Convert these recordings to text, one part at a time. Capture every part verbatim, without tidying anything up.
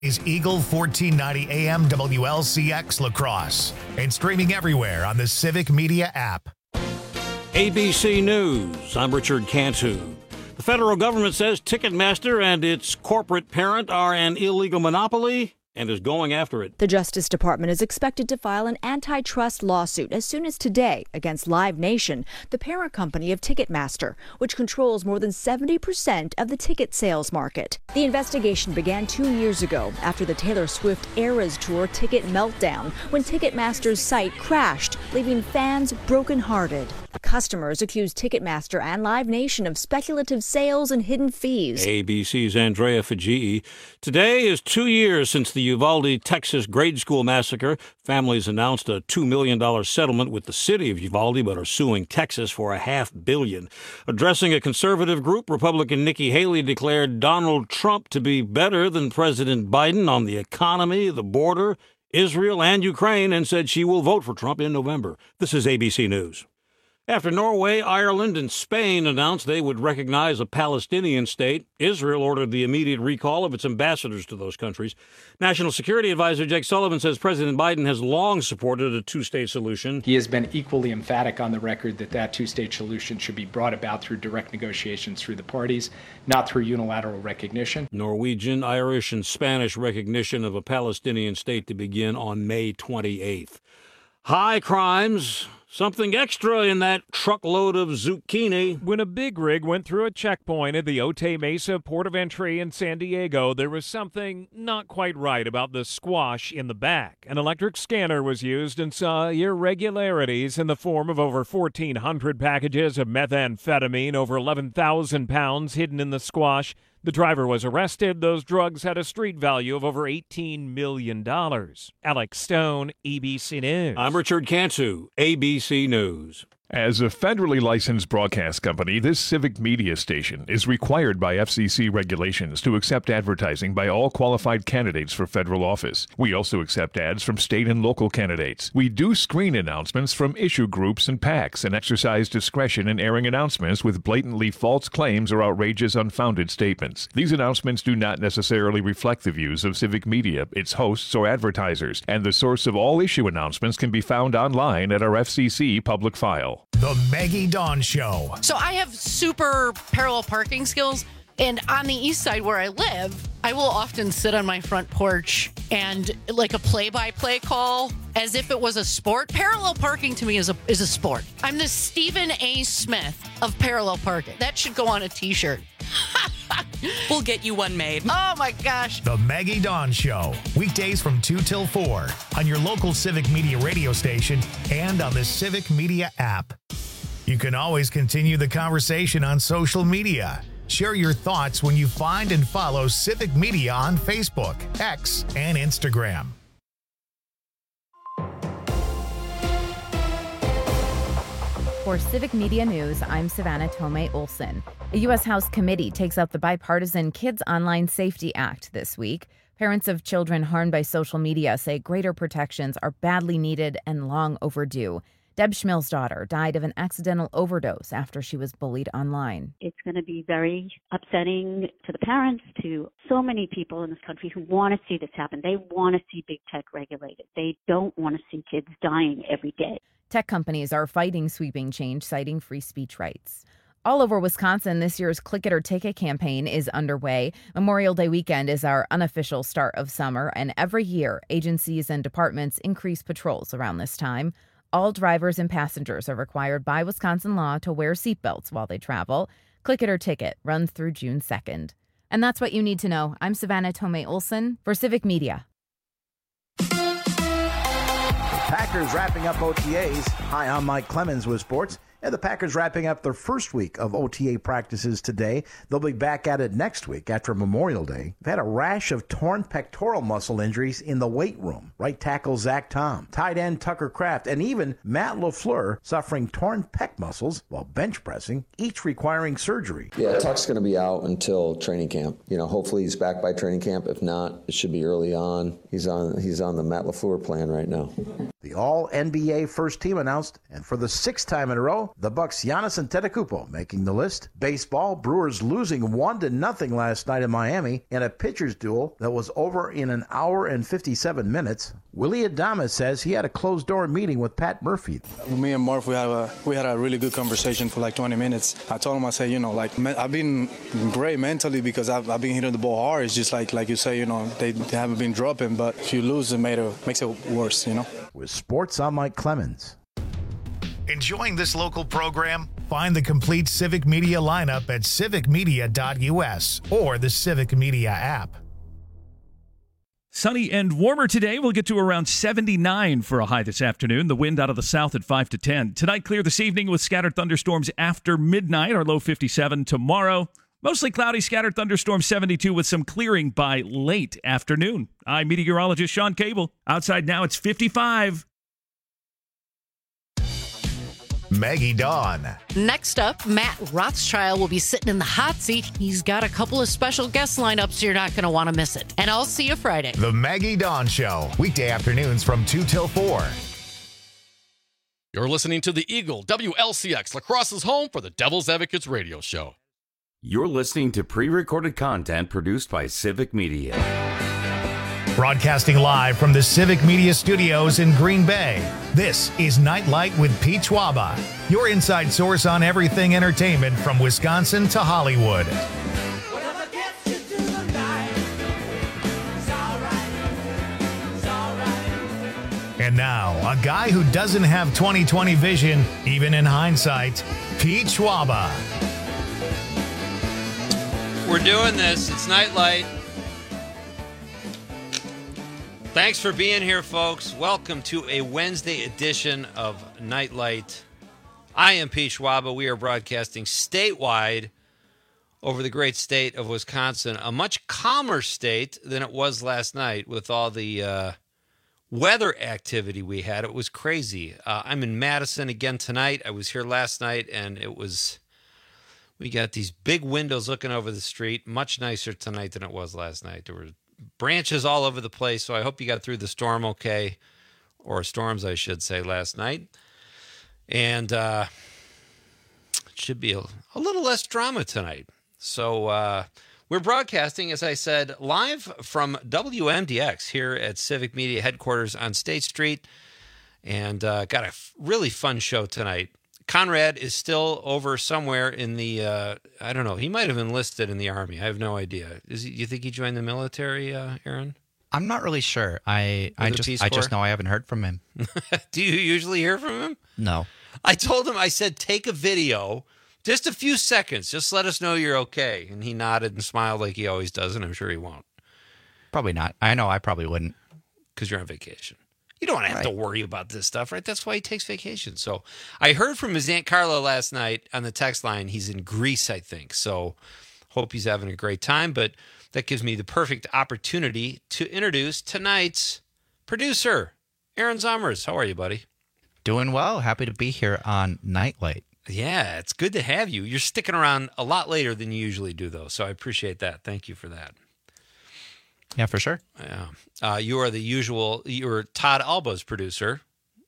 Is Eagle fourteen ninety A M W L C X La Crosse and streaming everywhere on the Civic Media app. A B C News, I'm Richard Cantu. The federal government says Ticketmaster and its corporate parent are an illegal monopoly and is going after it. The Justice Department is expected to file an antitrust lawsuit as soon as today against Live Nation, the parent company of Ticketmaster, which controls more than seventy percent of the ticket sales market. The investigation began two years ago after the Taylor Swift Eras Tour ticket meltdown, when Ticketmaster's site crashed, leaving fans brokenhearted. Customers accused Ticketmaster and Live Nation of speculative sales and hidden fees. A B C's Andrea Fajii. Today is two years since the Uvalde, Texas grade school massacre. Families announced a two million dollars settlement with the city of Uvalde, but are suing Texas for a half billion. Addressing a conservative group, Republican Nikki Haley declared Donald Trump to be better than President Biden on the economy, the border, Israel, and Ukraine, and said she will vote for Trump in November. This is A B C News. After Norway, Ireland, and Spain announced they would recognize a Palestinian state, Israel ordered the immediate recall of its ambassadors to those countries. National Security Advisor Jake Sullivan says President Biden has long supported a two-state solution. He has been equally emphatic on the record that that two-state solution should be brought about through direct negotiations through the parties, not through unilateral recognition. Norwegian, Irish, and Spanish recognition of a Palestinian state to begin on May twenty-eighth. High crimes. Something extra in that truckload of zucchini. When a big rig went through a checkpoint at the Otay Mesa port of entry in San Diego, there was something not quite right about the squash in the back. An electric scanner was used and saw irregularities in the form of over fourteen hundred packages of methamphetamine, over eleven thousand pounds hidden in the squash. The driver was arrested. Those drugs had a street value of over eighteen million dollars. Alex Stone, A B C News. I'm Richard Cantu, A B C News. As a federally licensed broadcast company, this Civic Media station is required by F C C regulations to accept advertising by all qualified candidates for federal office. We also accept ads from state and local candidates. We do screen announcements from issue groups and PACs and exercise discretion in airing announcements with blatantly false claims or outrageous, unfounded statements. These announcements do not necessarily reflect the views of Civic Media, its hosts, or advertisers, and the source of all issue announcements can be found online at our F C C public file. The Maggie Dawn Show. So I have super parallel parking skills, and on the east side where I live, I will often sit on my front porch and like a play-by-play call as if it was a sport. Parallel parking to me is a is a sport. I'm the Stephen A. Smith of parallel parking. That should go on a t-shirt. We'll get you one made. Oh my gosh. The Maggie Dawn Show. Weekdays from two till four on your local Civic Media radio station and on the Civic Media app. You can always continue the conversation on social media. Share your thoughts when you find and follow Civic Media on Facebook, X, and Instagram. For Civic Media News, I'm Savannah Tomei Olson. A U S House committee takes up the bipartisan Kids Online Safety Act this week. Parents of children harmed by social media say greater protections are badly needed and long overdue. Deb Schmill's daughter died of an accidental overdose after she was bullied online. It's going to be very upsetting to the parents, to so many people in this country who want to see this happen. They want to see big tech regulated. They don't want to see kids dying every day. Tech companies are fighting sweeping change, citing free speech rights. All over Wisconsin, this year's Click It or Ticket campaign is underway. Memorial Day weekend is our unofficial start of summer, and every year, agencies and departments increase patrols around this time. All drivers and passengers are required by Wisconsin law to wear seatbelts while they travel. Click It or Ticket runs through June second. And that's what you need to know. I'm Savannah Tomei Olson for Civic Media. Packers wrapping up O T As. Hi, I'm Mike Clemens with sports. And the Packers wrapping up their first week of O T A practices today. They'll be back at it next week after Memorial Day. They've had a rash of torn pectoral muscle injuries in the weight room. Right tackle Zach Tom, tight end Tucker Kraft, and even Matt LaFleur suffering torn pec muscles while bench pressing, each requiring surgery. Yeah, Tuck's going to be out until training camp. You know, hopefully he's back by training camp. If not, it should be early on. He's on he's on the Matt LaFleur plan right now. The All-N B A first team announced, and for the sixth time in a row, the Bucks' Giannis Antetokounmpo making the list. Baseball, Brewers losing one to nothing last night in Miami in a pitcher's duel that was over in an hour and fifty-seven minutes. Willie Adames says he had a closed-door meeting with Pat Murphy. Me and Murph, we had a we had a really good conversation for like twenty minutes. I told him, I said, you know, like I've been great mentally because I've, I've been hitting the ball hard. It's just like like you say, you know, they, they haven't been dropping, but if you lose, it made it makes it worse, you know. With sports, I'm Mike Clemens. Enjoying this local program? Find the complete Civic Media lineup at civic media dot u s or the Civic Media app. Sunny and warmer today. We'll get to around seventy-nine for a high this afternoon. The wind out of the south at five to ten. Tonight, clear this evening with scattered thunderstorms after midnight. Our low fifty-seven tomorrow. Mostly cloudy, scattered thunderstorms seventy-two with some clearing by late afternoon. I'm meteorologist Sean Cable. Outside now, it's fifty-five. Maggie Dawn. Next up, Matt Rothschild will be sitting in the hot seat. He's got a couple of special guest lineups, so you're not going to want to miss it. And I'll see you Friday. The Maggie Dawn Show, weekday afternoons from two till four. You're listening to the Eagle W L C X, La Crosse's home for the Devil's Advocates radio show. You're listening to pre-recorded content produced by Civic Media. Broadcasting live from the Civic Media Studios in Green Bay, this is Nightlight with Pete Schwaba, your inside source on everything entertainment from Wisconsin to Hollywood. And now, a guy who doesn't have twenty twenty vision, even in hindsight, Pete Schwaba. We're doing this. It's Nightlight. Thanks for being here, folks. Welcome to a Wednesday edition of Nightlight. I am Pete Schwaba. We are broadcasting statewide over the great state of Wisconsin, a much calmer state than it was last night with all the uh, weather activity we had. It was crazy. Uh, I'm in Madison again tonight. I was here last night, and it was... We got these big windows looking over the street. Much nicer tonight than it was last night. There were branches all over the place, so I hope you got through the storm okay, or storms, I should say, last night. And uh, it should be a, a little less drama tonight. So uh, we're broadcasting, as I said, live from W M D X here at Civic Media headquarters on State Street, and uh, got a f- really fun show tonight. Conrad is still over somewhere in the, uh, I don't know, he might have enlisted in the Army. I have no idea. Is he, you think he joined the military, uh, Aaron? I'm not really sure. I, I just I just know I haven't heard from him. Do you usually hear from him? No. I told him, I said, take a video, just a few seconds. Just let us know you're okay. And he nodded and smiled like he always does, and I'm sure he won't. Probably not. I know I probably wouldn't. Because you're on vacation. You don't have right. to worry about this stuff, right? That's why he takes vacation. So I heard from his Aunt Carla last night on the text line. He's in Greece, I think. So hope he's having a great time. But that gives me the perfect opportunity to introduce tonight's producer, Aaron Zomers. How are you, buddy? Doing well. Happy to be here on Nightlight. Yeah, it's good to have you. You're sticking around a lot later than you usually do, though. So I appreciate that. Thank you for that. Yeah, for sure. Yeah. Uh, you are the usual, you're Todd Alba's producer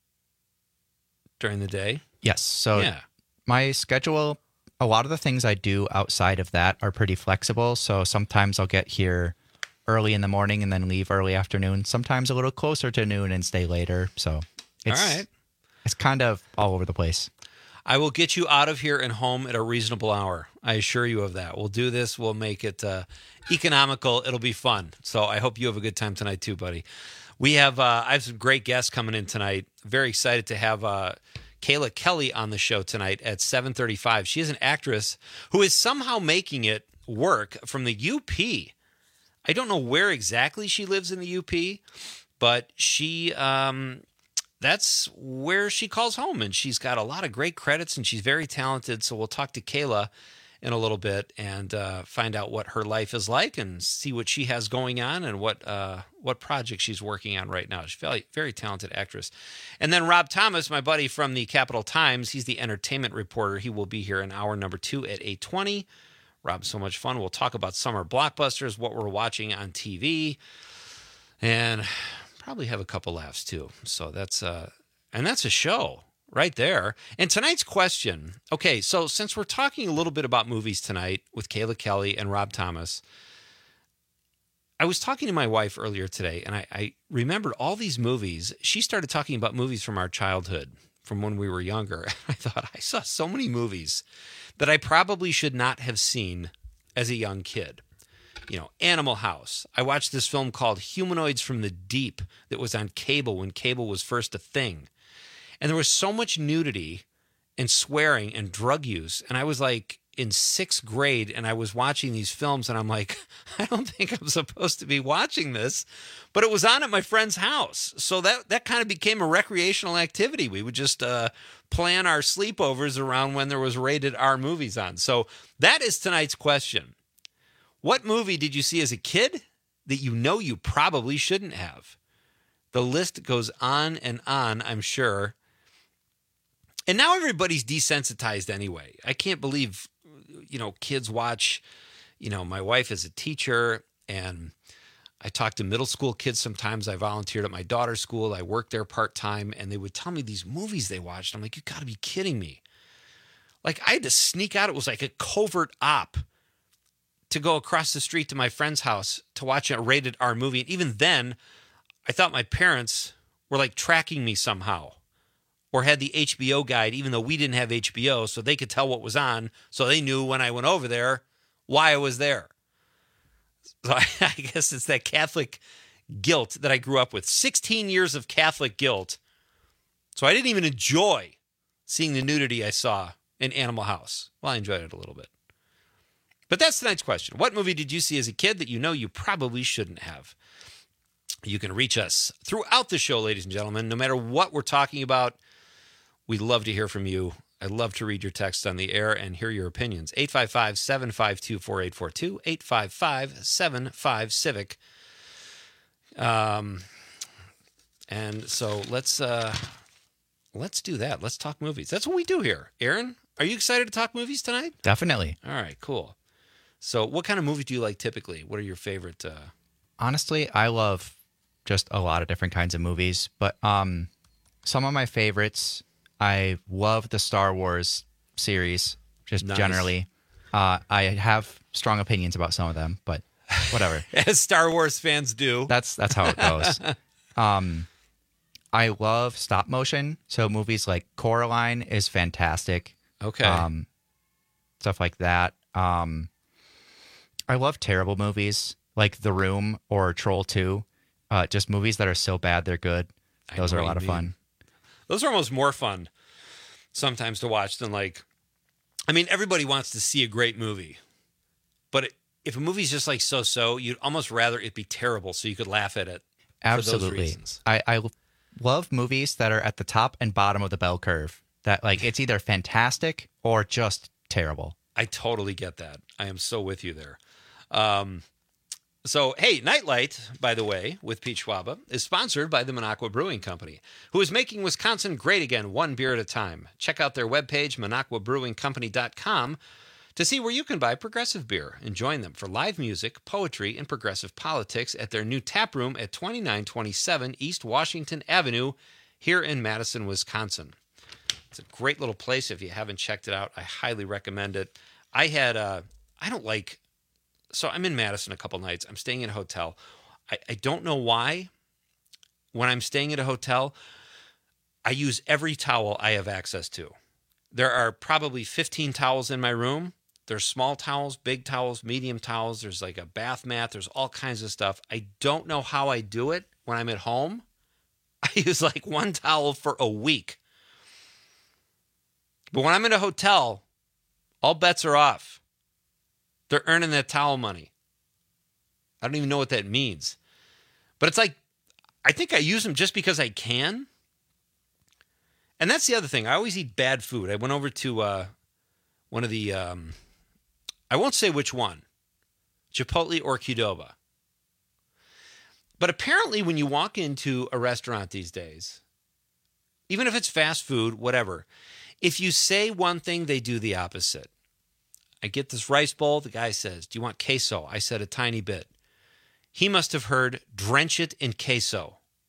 during the day. Yes. So yeah. My schedule, a lot of the things I do outside of that are pretty flexible. So sometimes I'll get here early in the morning and then leave early afternoon. Sometimes a little closer to noon and stay later. So it's, all right. It's kind of all over the place. I will get you out of here and home at a reasonable hour. I assure you of that. We'll do this. We'll make it uh, economical. It'll be fun. So I hope you have a good time tonight too, buddy. We have uh, I have some great guests coming in tonight. Very excited to have uh, Kayla Kelly on the show tonight at seven thirty-five. She is an actress who is somehow making it work from the U P. I don't know where exactly she lives in the U P, but she... Um, that's where she calls home, and she's got a lot of great credits, and she's very talented. So we'll talk to Kayla in a little bit and uh, find out what her life is like and see what she has going on and what uh, what project she's working on right now. She's a very, very talented actress. And then Rob Thomas, my buddy from the Capital Times, he's the entertainment reporter. He will be here in hour number two at eight twenty. Rob's so much fun. We'll talk about summer blockbusters, what we're watching on T V, and probably have a couple laughs too. So that's uh, and that's a show right there. And tonight's question. Okay, so since we're talking a little bit about movies tonight with Kayla Kelly and Rob Thomas, I was talking to my wife earlier today, and I, I remembered all these movies. She started talking about movies from our childhood, from when we were younger. I thought, I saw so many movies that I probably should not have seen as a young kid. You know, Animal House. I watched this film called Humanoids from the Deep that was on cable when cable was first a thing. And there was so much nudity and swearing and drug use. And I was like in sixth grade and I was watching these films and I'm like, I don't think I'm supposed to be watching this. But it was on at my friend's house. So that, that kind of became a recreational activity. We would just uh, plan our sleepovers around when there was rated R movies on. So that is tonight's question. What movie did you see as a kid that you know you probably shouldn't have? The list goes on and on, I'm sure. And now everybody's desensitized anyway. I can't believe, you know, kids watch, you know, my wife is a teacher and I talk to middle school kids sometimes. I volunteered at my daughter's school. I worked there part-time and they would tell me these movies they watched. I'm like, you got to be kidding me. Like I had to sneak out. It was like a covert op to go across the street to my friend's house to watch a rated R movie. And even then, I thought my parents were like tracking me somehow or had the H B O guide, even though we didn't have H B O, so they could tell what was on. So they knew when I went over there why I was there. So I, I guess it's that Catholic guilt that I grew up with. sixteen years of Catholic guilt. So I didn't even enjoy seeing the nudity I saw in Animal House. Well, I enjoyed it a little bit. But that's tonight's question. What movie did you see as a kid that you know you probably shouldn't have? You can reach us throughout the show, ladies and gentlemen. No matter what we're talking about, we'd love to hear from you. I'd love to read your texts on the air and hear your opinions. eight five five, seven five two, four eight four two, eight five five, seven five, CIVIC. Um, and so let's uh, let's do that. Let's talk movies. That's what we do here. Aaron, are you excited to talk movies tonight? Definitely. All right, cool. So what kind of movie do you like typically? What are your favorite? Uh... Honestly, I love just a lot of different kinds of movies. But um, some of my favorites, I love the Star Wars series, just Nice. generally. Uh, I have strong opinions about some of them, but whatever. As Star Wars fans do. That's that's how it goes. um, I love stop motion. So movies like Coraline is fantastic. Okay. Um, stuff like that. Um, I love terrible movies like The Room or Troll two. Uh, just movies that are so bad they're good. I Those know are a what lot you of fun. mean. Those are almost more fun sometimes to watch than like, I mean, everybody wants to see a great movie, but it, if a movie's just like so-so, you'd almost rather it be terrible so you could laugh at it. For those Absolutely. reasons. I, I love movies that are at the top and bottom of the bell curve. That like it's either fantastic or just terrible. I totally get that. I am so with you there. Um, so, hey, Nightlight, by the way, with Pete Schwaba, is sponsored by the Minocqua Brewing Company, who is making Wisconsin great again, one beer at a time. Check out their webpage, minocqua brewing company dot com, to see where you can buy progressive beer and join them for live music, poetry, and progressive politics at their new tap room at twenty-nine twenty-seven East Washington Avenue here in Madison, Wisconsin. It's a great little place. If you haven't checked it out, I highly recommend it. I had, uh, I don't like, so I'm in Madison a couple nights. I'm staying in a hotel. I, I don't know why. When I'm staying at a hotel, I use every towel I have access to. There are probably fifteen towels in my room. There's small towels, big towels, medium towels. There's like a bath mat. There's all kinds of stuff. I don't know how I do it when I'm at home. I use like one towel for a week. But when I'm in a hotel, all bets are off. They're earning that towel money. I don't even know what that means. But it's like, I think I use them just because I can. And that's the other thing. I always eat bad food. I went over to uh, one of the, um, I won't say which one, Chipotle or Qdoba. But apparently when you walk into a restaurant these days, even if it's fast food, whatever, if you say one thing, they do the opposite. I get this rice bowl. The guy says, do you want queso? I said a tiny bit. He must have heard, drench it in queso.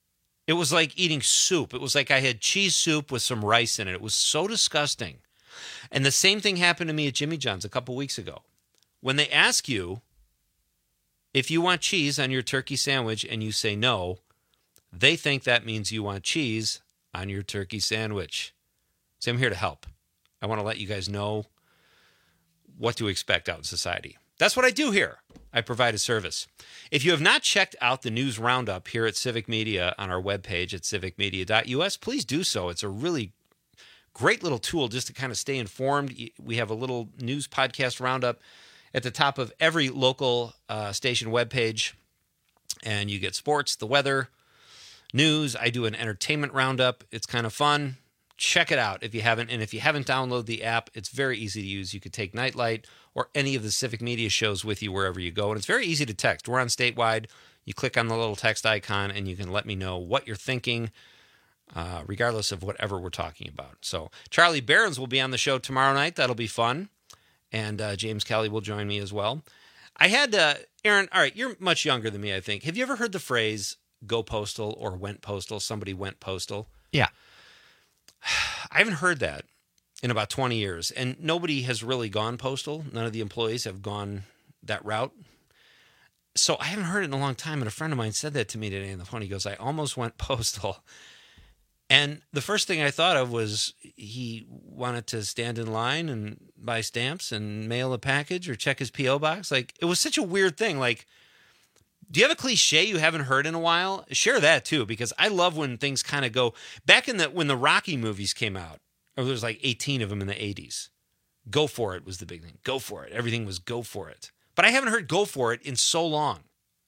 It was like eating soup. It was like I had cheese soup with some rice in it. It was so disgusting. And the same thing happened to me at Jimmy John's a couple weeks ago. When they ask you if you want cheese on your turkey sandwich and you say no, they think that means you want cheese on your turkey sandwich. So I'm here to help. I want to let you guys know what to expect out in society. That's what I do here. I provide a service. If you have not checked out the news roundup here at Civic Media on our webpage at civic media dot u s, please do so. It's a really great little tool just to kind of stay informed. We have a little news podcast roundup at the top of every local uh, station webpage, and you get sports, the weather, news. I do an entertainment roundup. It's kind of fun. Check it out if you haven't. And if you haven't downloaded the app, it's very easy to use. You could take Nightlight or any of the Civic Media shows with you wherever you go. And it's very easy to text. We're on statewide. You click on the little text icon and you can let me know what you're thinking, uh, regardless of whatever we're talking about. So Charlie Barons will be on the show tomorrow night. That'll be fun. And uh, James Kelly will join me as well. I had, uh, Aaron, all right, you're much younger than me, I think. Have you ever heard the phrase go postal or went postal? Somebody went postal? Yeah. I haven't heard that in about twenty years, and nobody has really gone postal. None of the employees have gone that route. So I haven't heard it in a long time, and a friend of mine said that to me today on the phone. He goes, I almost went postal. And the first thing I thought of was he wanted to stand in line and buy stamps and mail a package or check his P O box. Like, it was such a weird thing. Like, do you have a cliche you haven't heard in a while? Share that too, because I love when things kind of go back in the when the Rocky movies came out, or there was like eighteen of them in the eighties. Go for it was the big thing. Go for it. Everything was go for it. But I haven't heard go for it in so long.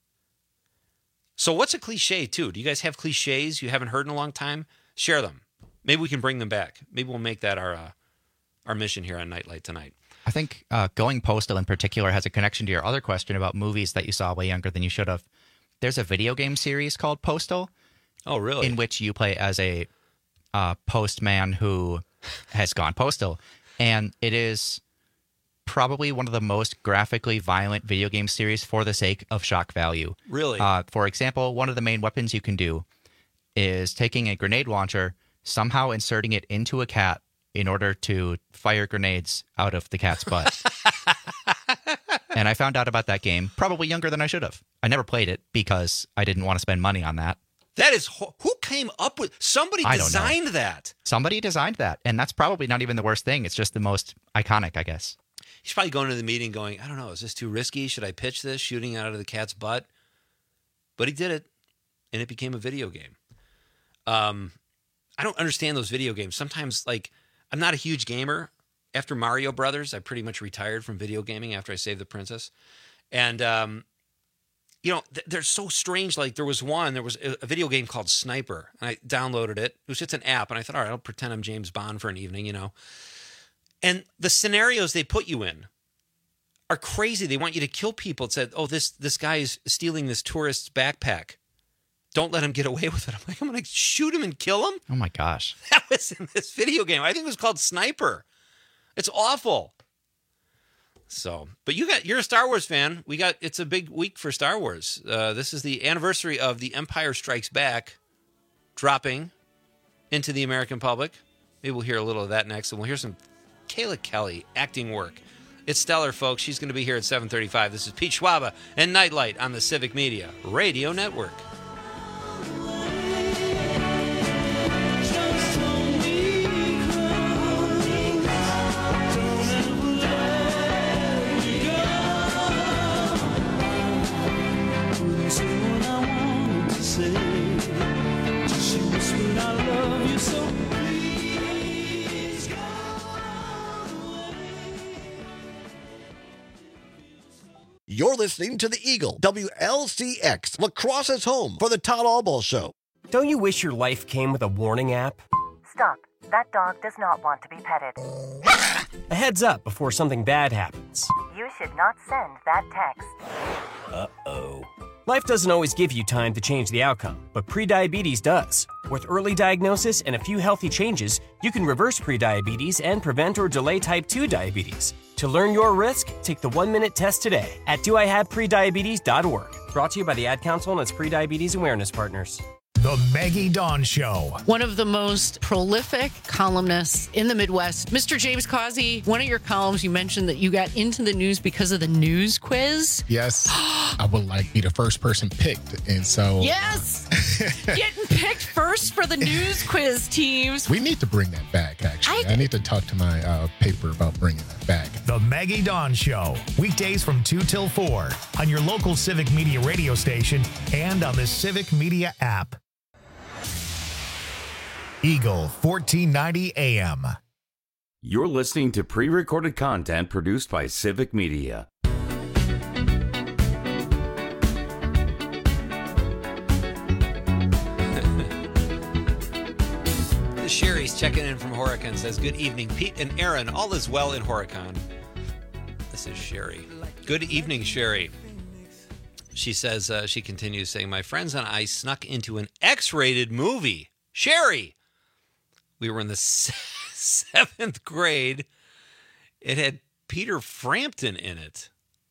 So what's a cliche too? Do you guys have cliches you haven't heard in a long time? Share them. Maybe we can bring them back. Maybe we'll make that our uh, our mission here on Nightlight tonight. I think uh, going postal in particular has a connection to your other question about movies that you saw way younger than you should have. There's a video game series called Postal. Oh, really? In which you play as a uh, postman who has gone postal. And it is probably one of the most graphically violent video game series for the sake of shock value. Really? Uh, for example, one of the main weapons you can do is taking a grenade launcher, somehow inserting it into a cat, in order to fire grenades out of the cat's butt. And I found out about that game probably younger than I should have. I never played it because I didn't want to spend money on that. That is, who came up with, somebody designed that. Somebody designed that. And that's probably not even the worst thing. It's just the most iconic, I guess. He's probably going to the meeting going, I don't know, is this too risky? Should I pitch this, shooting out of the cat's butt? But he did it, and it became a video game. Um, I don't understand those video games. Sometimes, like, I'm not a huge gamer. After Mario Brothers, I pretty much retired from video gaming after I saved the princess. And, um, you know, th- they're so strange. Like, there was one, there was a, a video game called Sniper. And I downloaded it. It was just an app. And I thought, all right, I'll pretend I'm James Bond for an evening, you know. And the scenarios they put you in are crazy. They want you to kill people. It said, oh, this, this guy is stealing this tourist's backpack. Don't let him get away with it. I'm like, I'm going to shoot him and kill him? Oh, my gosh. That was in this video game. I think it was called Sniper. It's awful. So, but you got, you're a Star Wars fan. We got, it's a big week for Star Wars. Uh, this is the anniversary of The Empire Strikes Back dropping into the American public. Maybe we'll hear a little of that next, and we'll hear some Kayla Kelly acting work. It's stellar, folks. She's going to be here at seven thirty-five. This is Pete Schwaba and Nightlight on the Civic Media Radio Network. You're listening to the Eagle, W L C X, La Crosse's home for the Todd Albaugh Show. Don't you wish your life came with a warning app? Stop. That dog does not want to be petted. A heads up before something bad happens. You should not send that text. Uh-oh. Life doesn't always give you time to change the outcome, but prediabetes does. With early diagnosis and a few healthy changes, you can reverse prediabetes and prevent or delay type two diabetes. To learn your risk, take the one-minute test today at do I have prediabetes dot org. Brought to you by the Ad Council and its prediabetes awareness partners. The Maggie Dawn Show. One of the most prolific columnists in the Midwest, Mister James Causey. One of your columns, you mentioned that you got into the news because of the news quiz. Yes. I would like be the first person picked. And so. Yes. Getting picked first for the news quiz teams. We need to bring that back, actually. I, I need to talk to my uh, paper about bringing that back. The Maggie Dawn Show. Weekdays from two till four on your local Civic Media radio station and on the Civic Media app. Eagle fourteen ninety A M. You're listening to pre-recorded content produced by Civic Media. Sherry's checking in from Horicon, says, good evening, Pete and Aaron. All is well in Horicon. This is Sherry. Good evening, Sherry. She says, uh, she continues saying, my friends and I snuck into an X-rated movie. Sherry! We were in the se- seventh grade. It had Peter Frampton in it.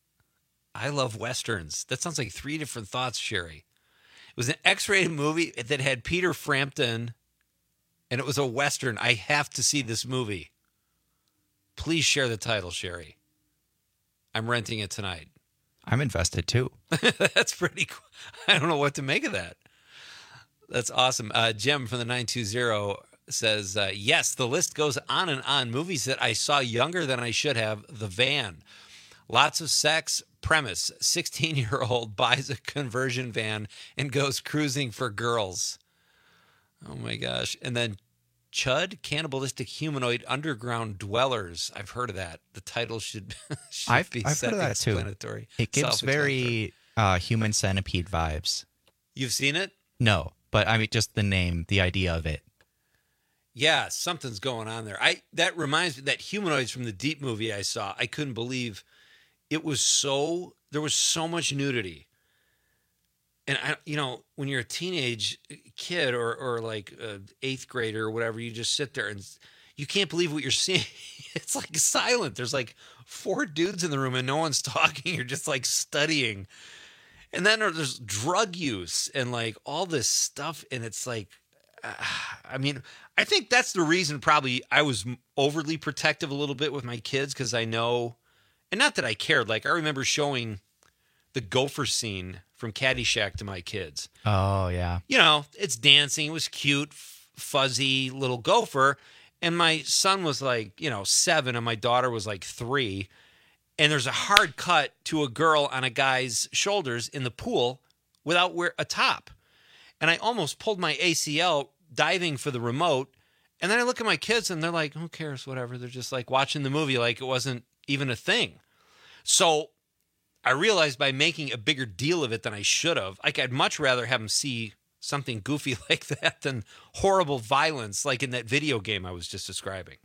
I love Westerns. That sounds like three different thoughts, Sherry. It was an X-rated movie that had Peter Frampton, and it was a Western. I have to see this movie. Please share the title, Sherry. I'm renting it tonight. I'm invested, too. That's pretty cool. I don't know what to make of that. That's awesome. Uh, Jim from the nine two zero says, uh, yes, the list goes on and on. Movies that I saw younger than I should have. The Van. Lots of sex. Premise. sixteen-year-old buys a conversion van and goes cruising for girls. Oh, my gosh. And then Chud, Cannibalistic Humanoid Underground Dwellers. I've heard of that. The title should, should I've, be I've heard of that, too. It gives very uh, Human Centipede vibes. You've seen it? No, but I mean, just the name, the idea of it. Yeah, something's going on there. I That reminds me, that Humanoids from the Deep movie I saw, I couldn't believe it was so, there was so much nudity. And, I, you know, when you're a teenage kid or, or like an eighth grader or whatever, you just sit there and you can't believe what you're seeing. It's like silent. There's like four dudes in the room and no one's talking. You're just like studying. And then there's drug use and like all this stuff. And it's like, uh, I mean, I think that's the reason probably I was overly protective a little bit with my kids because I know, and not that I cared. Like I remember showing the gopher scene from Caddyshack to my kids. Oh, yeah. You know, it's dancing. It was cute, f- fuzzy little gopher. And my son was like, you know, seven, and my daughter was like three. And there's a hard cut to a girl on a guy's shoulders in the pool without wear a top. And I almost pulled my A C L diving for the remote. And then I look at my kids, and they're like, who cares, whatever. They're just like watching the movie like it wasn't even a thing. So I realized by making a bigger deal of it than I should have, like I'd much rather have them see something goofy like that than horrible violence like in that video game I was just describing.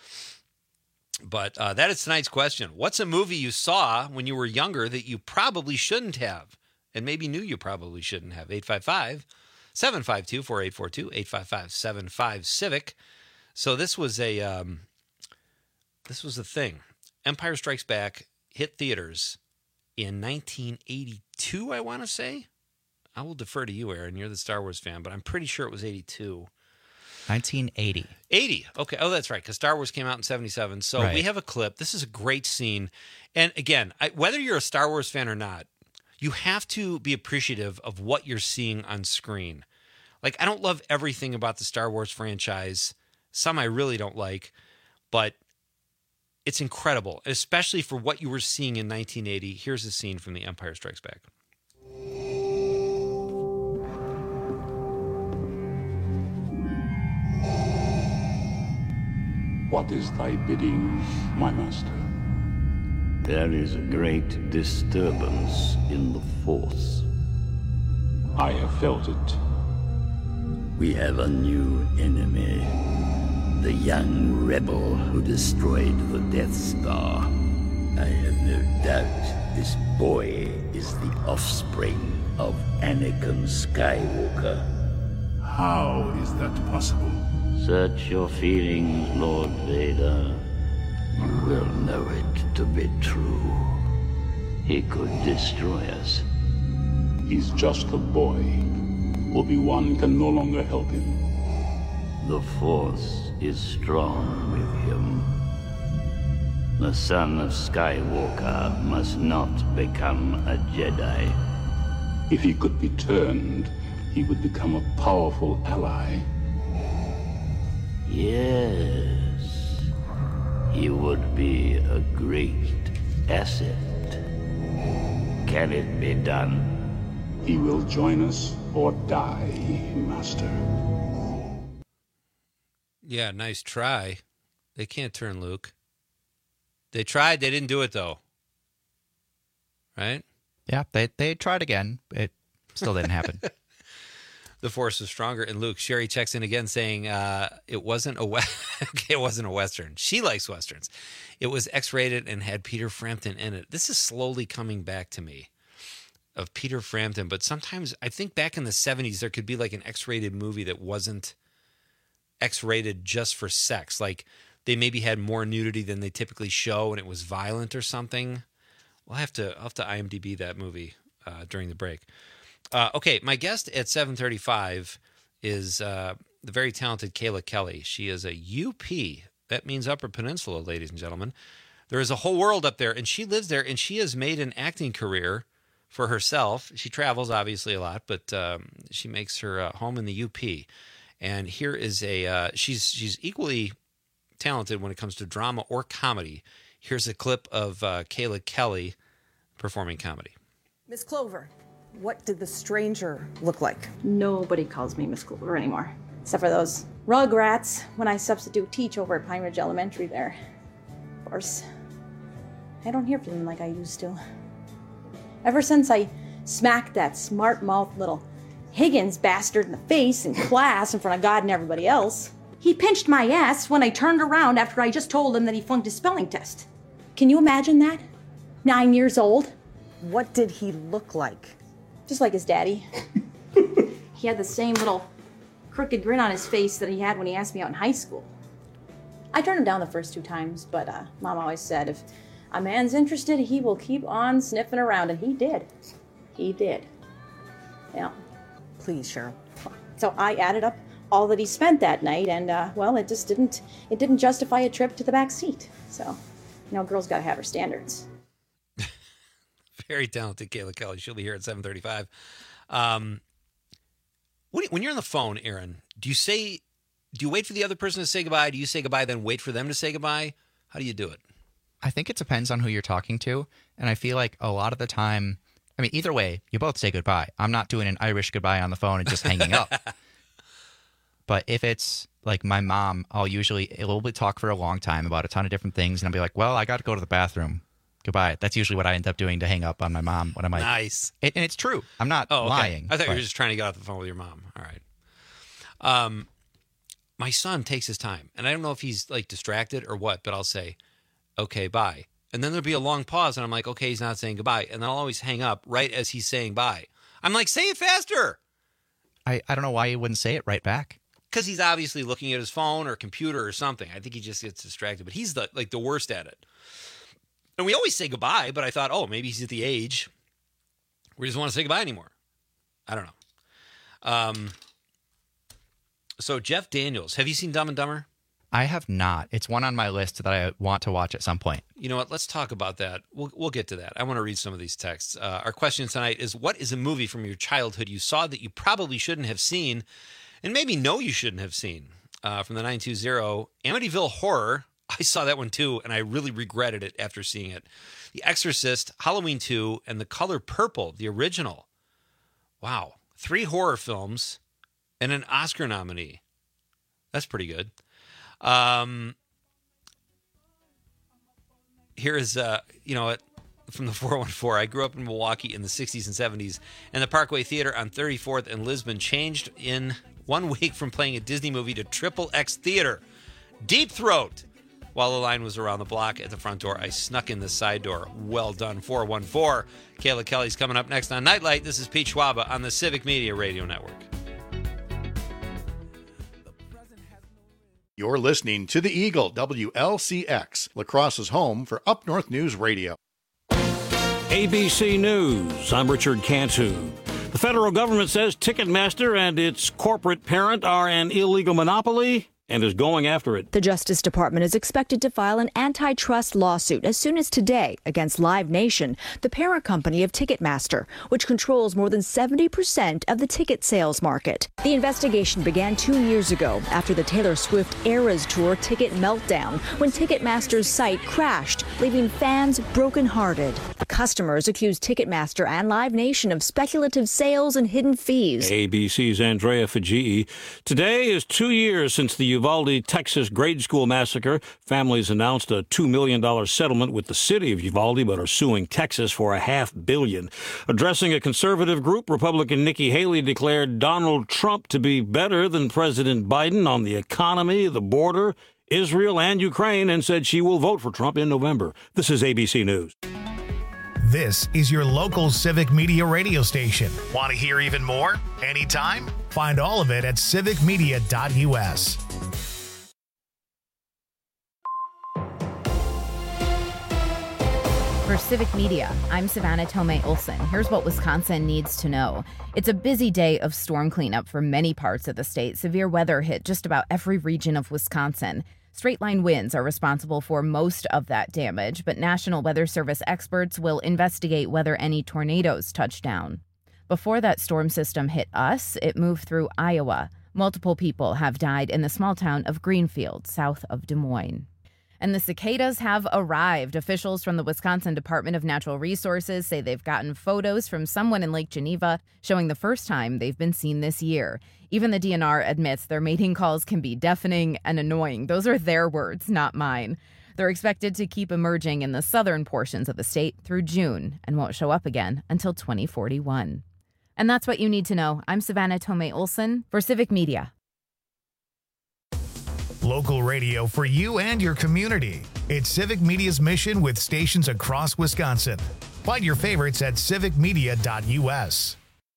But uh, that is tonight's question. What's a movie you saw when you were younger that you probably shouldn't have and maybe knew you probably shouldn't have? eight five five, seven five two, four eight four two, eight five five, seven five, Civic. So this was a um, this was a thing. Empire Strikes Back hit theaters in nineteen eighty-two, I want to say. I will defer to you, Aaron. You're the Star Wars fan, but I'm pretty sure it was eighty-two. nineteen eighty. eighty. Okay. Oh, that's right, because Star Wars came out in seventy-seven. So Right. we have a clip. This is a great scene. And again, I, whether you're a Star Wars fan or not, you have to be appreciative of what you're seeing on screen. Like, I don't love everything about the Star Wars franchise. Some I really don't like, but it's incredible, especially for what you were seeing in nineteen eighty. Here's a scene from The Empire Strikes Back. What is thy bidding, my master? There is a great disturbance in the Force. I have felt it. We have a new enemy. The young rebel who destroyed the Death Star. I have no doubt this boy is the offspring of Anakin Skywalker. How is that possible? Search your feelings, Lord Vader. You will know it to be true. He could destroy us. He's just a boy. Obi-Wan can no longer help him. The Force is strong with him. The son of Skywalker must not become a Jedi. If he could be turned, he would become a powerful ally. Yes, he would be a great asset. Can it be done? He will join us or die, Master. Yeah, nice try. They can't turn Luke. They tried. They didn't do it, though. Right? Yeah, they they tried again. It still didn't happen. The Force is stronger in Luke. Sherry checks in again saying uh, it wasn't a we- okay, it wasn't a Western. She likes Westerns. It was X-rated and had Peter Frampton in it. This is slowly coming back to me of Peter Frampton. But sometimes I think back in the seventies, there could be like an X-rated movie that wasn't X-rated just for sex. Like they maybe had more nudity than they typically show and it was violent or something. We'll have to, I'll have to IMDb that movie uh, during the break. Uh, okay, my guest at seven thirty-five is uh, the very talented Kayla Kelly. She is a U P. That means Upper Peninsula, ladies and gentlemen. There is a whole world up there, and she lives there, and she has made an acting career for herself. She travels, obviously, a lot, but um, she makes her uh, home in the U P. And here is a uh, she's she's equally talented when it comes to drama or comedy. Here's a clip of uh, Kayla Kelly performing comedy. Miss Clover, what did the stranger look like? Nobody calls me Miss Clover anymore, except for those rugrats when I substitute teach over at Pine Ridge Elementary there. Of course, I don't hear from them like I used to. Ever since I smacked that smart-mouthed little Higgins bastard in the face in class in front of God and everybody else, he pinched my ass when I turned around after I just told him that he flunked his spelling test. Can you imagine that? Nine years old. What did he look like? Just like his daddy. He had the same little crooked grin on his face that he had when he asked me out in high school. I turned him down the first two times, but uh, Mom always said if a man's interested, he will keep on sniffing around, and he did. He did. Yeah. Please, Cheryl. So I added up all that he spent that night, and uh, well, it just didn't. It didn't justify a trip to the back seat. So, you know, girls got to have her standards. Very talented Kayla Kelly. She'll be here at seven thirty-five. Um, when, when you're on the phone, Aaron, do you say, do you wait for the other person to say goodbye? Do you say goodbye, then wait for them to say goodbye? How do you do it? I think it depends on who you're talking to. And I feel like a lot of the time, I mean, either way, you both say goodbye. I'm not doing an Irish goodbye on the phone and just hanging up. But if it's like my mom, I'll usually, we'll talk for a long time about a ton of different things. And I'll be like, well, I got to go to the bathroom. Goodbye. That's usually what I end up doing to hang up on my mom when I'm like, nice. It, and it's true. I'm not oh, okay. lying. I thought but... you were just trying to get off the phone with your mom. All right. Um, my son takes his time, and I don't know if he's like distracted or what, but I'll say, okay, bye. And then there'll be a long pause, and I'm like, okay, he's not saying goodbye. And then I'll always hang up right as he's saying bye. I'm like, say it faster. I, I don't know why he wouldn't say it right back. Because he's obviously looking at his phone or computer or something. I think he just gets distracted, but he's the like the worst at it. And we always say goodbye, but I thought, oh, maybe he's at the age where he doesn't want to say goodbye anymore. I don't know. Um, so Jeff Daniels, have you seen Dumb and Dumber? I have not. It's one on my list that I want to watch at some point. You know what? Let's talk about that. We'll we'll get to that. I want to read some of these texts. Uh, our question tonight is, what is a movie from your childhood you saw that you probably shouldn't have seen and maybe know you shouldn't have seen? Uh, from the nine two zero, Amityville Horror. I saw that one too, and I really regretted it after seeing it. The Exorcist, Halloween two, and The Color Purple, the original. Wow. Three horror films and an Oscar nominee. That's pretty good. Um, here is, uh, you know, from the four one four. I grew up in Milwaukee in the sixties and seventies, and the Parkway Theater on thirty-fourth and Lisbon changed in one week from playing a Disney movie to Triple X Theater. Deep Throat. While the line was around the block at the front door, I snuck in the side door. Well done, four one four. Kayla Kelly's coming up next on Nightlight. This is Pete Schwaba on the Civic Media Radio Network. You're listening to The Eagle, W L C X, La Crosse's home for Up North News Radio. A B C News, I'm Richard Cantu. The federal government says Ticketmaster and its corporate parent are an illegal monopoly and is going after it. The Justice Department is expected to file an antitrust lawsuit as soon as today against Live Nation, the parent company of Ticketmaster, which controls more than seventy percent of the ticket sales market. The investigation began two years ago after the Taylor Swift Eras Tour ticket meltdown, when Ticketmaster's site crashed, leaving fans brokenhearted. Customers accused Ticketmaster and Live Nation of speculative sales and hidden fees. A B C's Andrea Fajii. Today is two years since the Uvalde, Texas grade school massacre. Families announced a two million dollars settlement with the city of Uvalde, but are suing Texas for a half billion. Addressing a conservative group, Republican Nikki Haley declared Donald Trump to be better than President Biden on the economy, the border, Israel, and Ukraine, and said she will vote for Trump in November. This is A B C News. This is your local Civic Media radio station. Want to hear even more? Anytime? Find all of it at civic media dot u s. For Civic Media, I'm Savannah Tomei Olson. Here's what Wisconsin needs to know. It's a busy day of storm cleanup for many parts of the state. Severe weather hit just about every region of Wisconsin. Straight-line winds are responsible for most of that damage, but National Weather Service experts will investigate whether any tornadoes touch down. Before that storm system hit us, it moved through Iowa. Multiple people have died in the small town of Greenfield, south of Des Moines. And the cicadas have arrived. Officials from the Wisconsin Department of Natural Resources say they've gotten photos from someone in Lake Geneva showing the first time they've been seen this year. Even the D N R admits their mating calls can be deafening and annoying. Those are their words, not mine. They're expected to keep emerging in the southern portions of the state through June and won't show up again until twenty forty-one. And that's what you need to know. I'm Savannah Tomei Olson for Civic Media. Local radio for you and your community. It's Civic Media's mission with stations across Wisconsin. Find your favorites at civic media dot u s.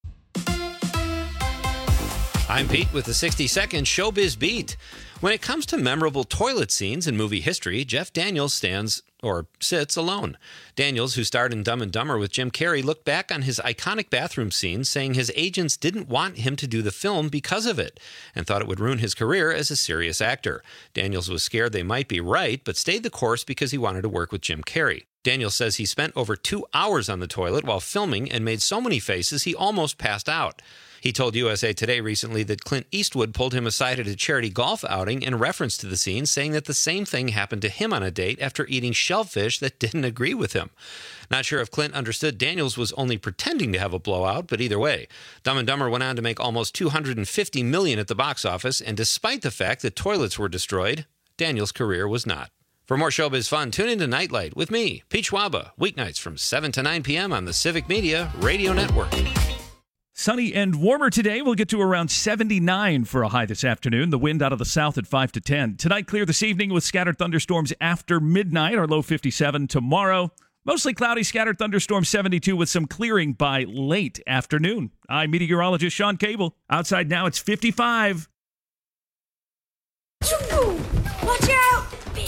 I'm Pete with the sixty second Showbiz Beat. When it comes to memorable toilet scenes in movie history, Jeff Daniels stands, or sits, alone. Daniels, who starred in Dumb and Dumber with Jim Carrey, looked back on his iconic bathroom scene, saying his agents didn't want him to do the film because of it, and thought it would ruin his career as a serious actor. Daniels was scared they might be right, but stayed the course because he wanted to work with Jim Carrey. Daniels says he spent over two hours on the toilet while filming and made so many faces he almost passed out. He told U S A Today recently that Clint Eastwood pulled him aside at a charity golf outing in reference to the scene, saying that the same thing happened to him on a date after eating shellfish that didn't agree with him. Not sure if Clint understood Daniels was only pretending to have a blowout, but either way, Dumb and Dumber went on to make almost two hundred fifty million dollars at the box office, and despite the fact that toilets were destroyed, Daniels' career was not. For more showbiz fun, tune into Nightlight with me, Pete Schwaba, weeknights from seven to nine p.m. on the Civic Media Radio Network. Sunny and warmer today. We'll get to around seventy-nine for a high this afternoon. The wind out of the south at five to ten. Tonight, clear this evening with scattered thunderstorms after midnight. Our low fifty-seven tomorrow. Mostly cloudy, scattered thunderstorms seventy-two with some clearing by late afternoon. I'm meteorologist Sean Cable. Outside now, it's fifty-five. Watch out!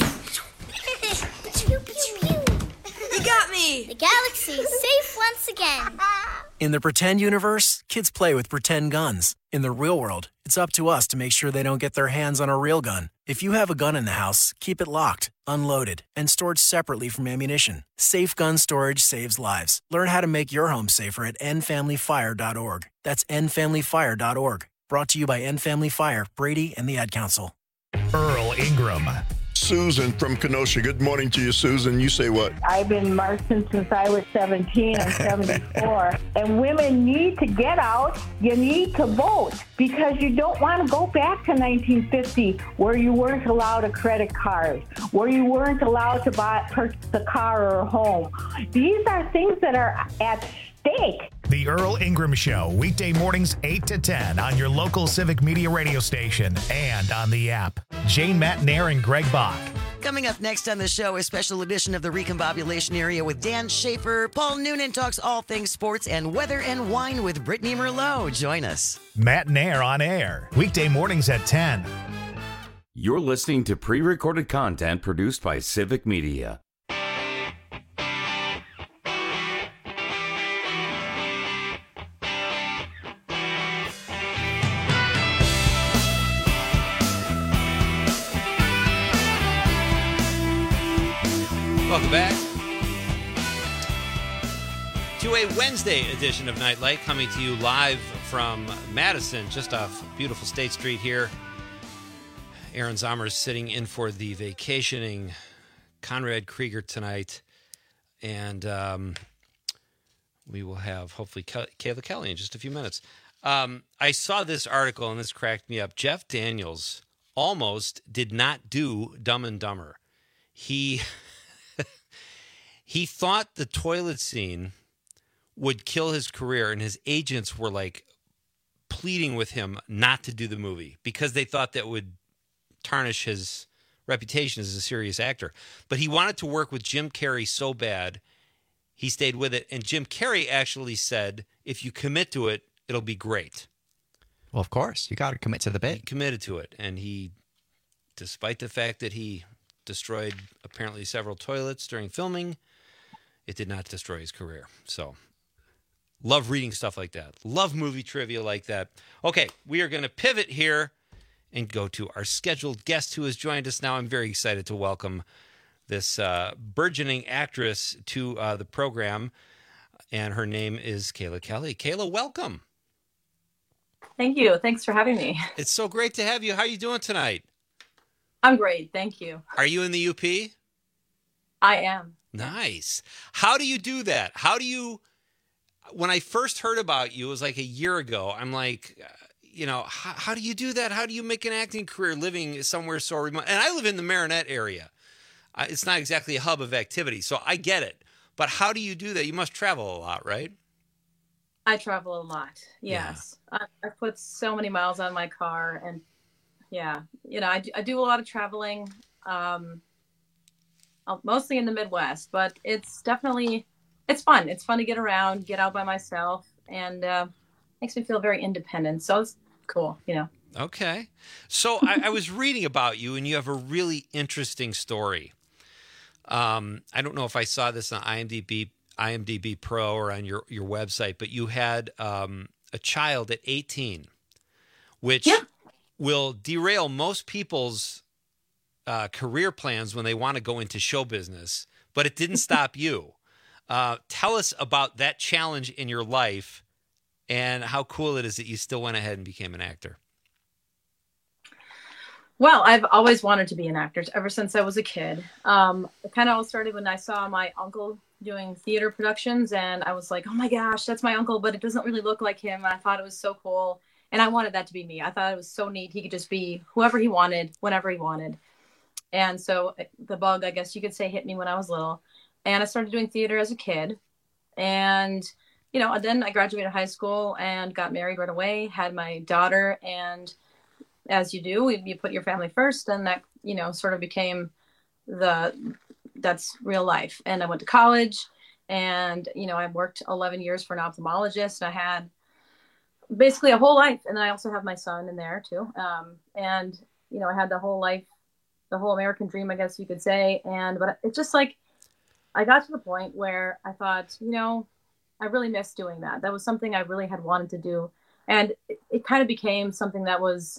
You got me! The galaxy is safe once again. In the pretend universe, kids play with pretend guns. In the real world, it's up to us to make sure they don't get their hands on a real gun. If you have a gun in the house, keep it locked, unloaded, and stored separately from ammunition. Safe gun storage saves lives. Learn how to make your home safer at end family fire dot org. That's end family fire dot org. Brought to you by End Family Fire, Brady, and the Ad Council. Earl Ingram. Susan from Kenosha. Good morning to you, Susan. You say what? I've been marching since I was seventeen. I'm seventy-four. And women need to get out. You need to vote because you don't want to go back to nineteen fifty where you weren't allowed a credit card, where you weren't allowed to buy purchase a car or a home. These are things that are at stake. The Earl Ingram Show, weekday mornings eight to ten on your local Civic Media radio station and on the app. Jane Matnair and Greg Bach. Coming up next on the show, a special edition of the Recombobulation Area with Dan Schaefer. Paul Noonan talks all things sports and weather and wine with Brittany Merlot. Join us. Matnair on air, weekday mornings at ten. You're listening to pre-recorded content produced by Civic Media. Welcome back to a Wednesday edition of Nightlight, coming to you live from Madison, just off beautiful State Street here. Aaron Zomer's sitting in for the vacationing Conrad Krieger tonight, and um, we will have, hopefully, Kayla Kelly in just a few minutes. Um, I saw this article, and this cracked me up. Jeff Daniels almost did not do Dumb and Dumber. He he thought the toilet scene would kill his career, and his agents were like pleading with him not to do the movie because they thought that would tarnish his reputation as a serious actor. But he wanted to work with Jim Carrey so bad, he stayed with it. And Jim Carrey actually said, if you commit to it, it'll be great. Well, of course. You got to commit to the bit. He committed to it. And he, despite the fact that he destroyed apparently several toilets during filming, it did not destroy his career. So, love reading stuff like that. Love movie trivia like that. Okay, we are going to pivot here and go to our scheduled guest who has joined us now. I'm very excited to welcome this uh, burgeoning actress to uh, the program, and her name is Kayla Kelly. Kayla, welcome. Thank you. Thanks for having me. It's so great to have you. How are you doing tonight? I'm great. Thank you. Are you in the U P? I am. Nice. How do you do that? How do you, when I first heard about you, it was like a year ago, I'm like, uh, you know, how, how do you do that? How do you make an acting career living somewhere so remote? And I live in the Marinette area. Uh, it's not exactly a hub of activity, so I get it. But how do you do that? You must travel a lot, right? I travel a lot, yes. Yeah. I, I put so many miles on my car, and yeah, you know, I, I do a lot of traveling, um, mostly in the Midwest, but it's definitely, it's fun. It's fun to get around, get out by myself, and uh, makes me feel very independent. So it's cool, you know. Okay. So I, I was reading about you, and you have a really interesting story. Um, I don't know if I saw this on IMDb, IMDb Pro or on your, your website, but you had um, a child at eighteen, which yeah. will derail most people's uh, career plans when they want to go into show business, but it didn't stop you. Uh, tell us about that challenge in your life and how cool it is that you still went ahead and became an actor. Well, I've always wanted to be an actor ever since I was a kid. Um, it kind of all started when I saw my uncle doing theater productions, and I was like, oh my gosh, that's my uncle, but it doesn't really look like him. And I thought it was so cool. And I wanted that to be me. I thought it was so neat. He could just be whoever he wanted, whenever he wanted. And so the bug, I guess you could say, hit me when I was little. And I started doing theater as a kid. And, you know, then I graduated high school and got married right away, had my daughter, and as you do, you put your family first, and that, you know, sort of became the, that's real life. And I went to college, and, you know, I worked eleven years for an ophthalmologist. I had basically a whole life. And I also have my son in there too. Um, and, you know, I had the whole life, the whole American dream, I guess you could say. And, but it's just like, I got to the point where I thought, you know, I really miss doing that. That was something I really had wanted to do. And it, it kind of became something that was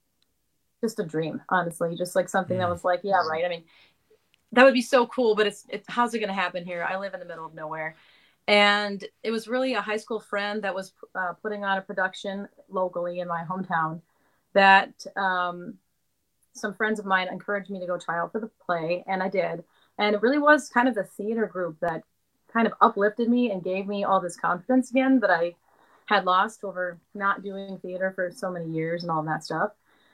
just a dream, honestly, just like something that was like, yeah, right. I mean, that would be so cool, but it's, it's how's it going to happen here? I live in the middle of nowhere. And it was really a high school friend that was uh, putting on a production locally in my hometown that um, some friends of mine encouraged me to go try out for the play. And I did. And it really was kind of the theater group that kind of uplifted me and gave me all this confidence again that I had lost over not doing theater for so many years and all that stuff.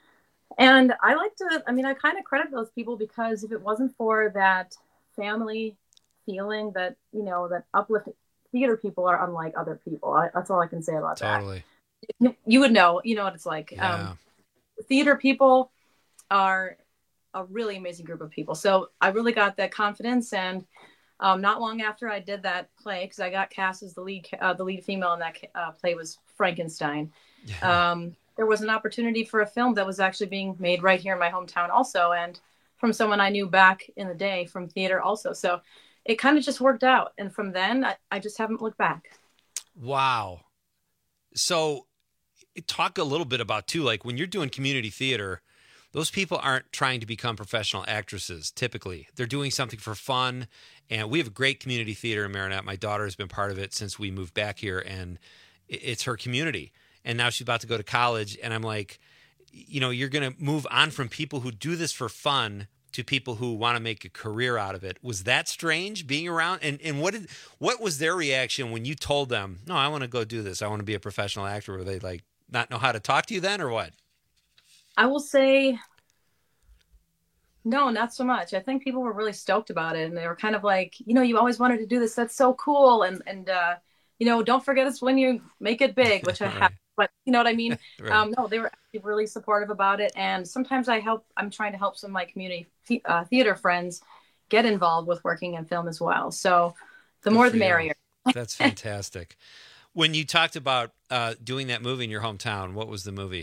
And I like to, I mean, I kind of credit those people, because if it wasn't for that family feeling that, you know, that uplifting, theater people are unlike other people. I, that's all I can say about totally. that. You, you would know, you know what it's like. Yeah. Um, theater people are a really amazing group of people. So I really got that confidence. And um, not long after I did that play, because I got cast as the lead, uh, the lead female in that uh, play was Frankenstein. Yeah. Um, there was an opportunity for a film that was actually being made right here in my hometown also, and from someone I knew back in the day from theater also. So it kind of just worked out. And from then, I, I just haven't looked back. Wow. So talk a little bit about, too, like when you're doing community theater, those people aren't trying to become professional actresses. Typically, they're doing something for fun. And we have a great community theater in Marinette. My daughter has been part of it since we moved back here, and it's her community. And now she's about to go to college. And I'm like, you know, you're going to move on from people who do this for fun to people who want to make a career out of it. Was that strange being around? And and what did what was their reaction when you told them, no, I want to go do this, I want to be a professional actor? Were they like not know how to talk to you then, or what? I will say, no, not so much. I think people were really stoked about it, and they were kind of like, you know, you always wanted to do this. That's so cool. And, and uh, you know, don't forget us when you make it big, which I have. But you know what I mean? Right. Um, no, they were actually really supportive about it. And sometimes I help, I'm trying to help some of my community the, uh, theater friends get involved with working in film as well. So the Good more the merrier. That's fantastic. When you talked about uh, doing that movie in your hometown, what was the movie?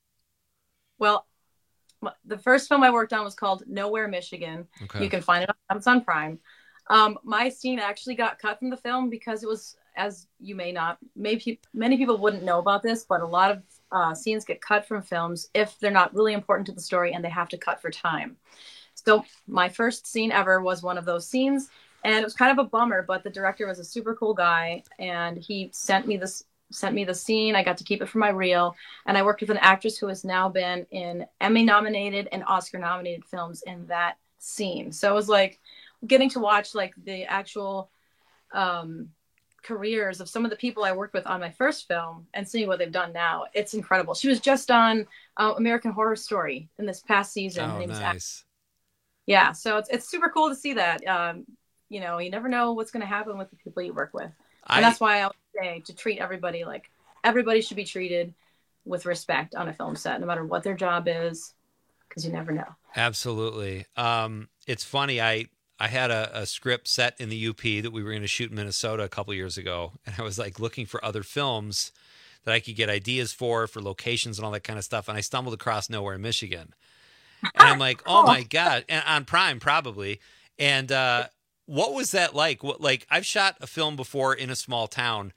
Well, the first film I worked on was called Nowhere, Michigan. Okay. You can find it on Amazon Prime. Um, my scene actually got cut from the film because it was, as you may not, maybe many people wouldn't know about this, but a lot of uh, scenes get cut from films if they're not really important to the story and they have to cut for time. So my first scene ever was one of those scenes, and it was kind of a bummer, but the director was a super cool guy, and he sent me this sent me the scene. I got to keep it for my reel, and I worked with an actress who has now been in Emmy-nominated and Oscar-nominated films in that scene. So it was like getting to watch like the actual um, careers of some of the people I worked with on my first film and seeing what they've done now. It's incredible. She was just on uh, American Horror Story in this past season. Oh, nice. Yeah, so it's it's super cool to see that. Um, you know, you never know what's going to happen with the people you work with. And I, that's why I would say to treat everybody like everybody should be treated with respect on a film set, no matter what their job is, because you never know. Absolutely. Um, it's funny. I, I had a, a script set in the U P that we were going to shoot in Minnesota a couple years ago. And I was like looking for other films that I could get ideas for, for locations and all that kind of stuff. And I stumbled across Nowhere, Michigan. And I'm like, oh my God. And on Prime, probably. And, uh, what was that like? What, like I've shot a film before in a small town.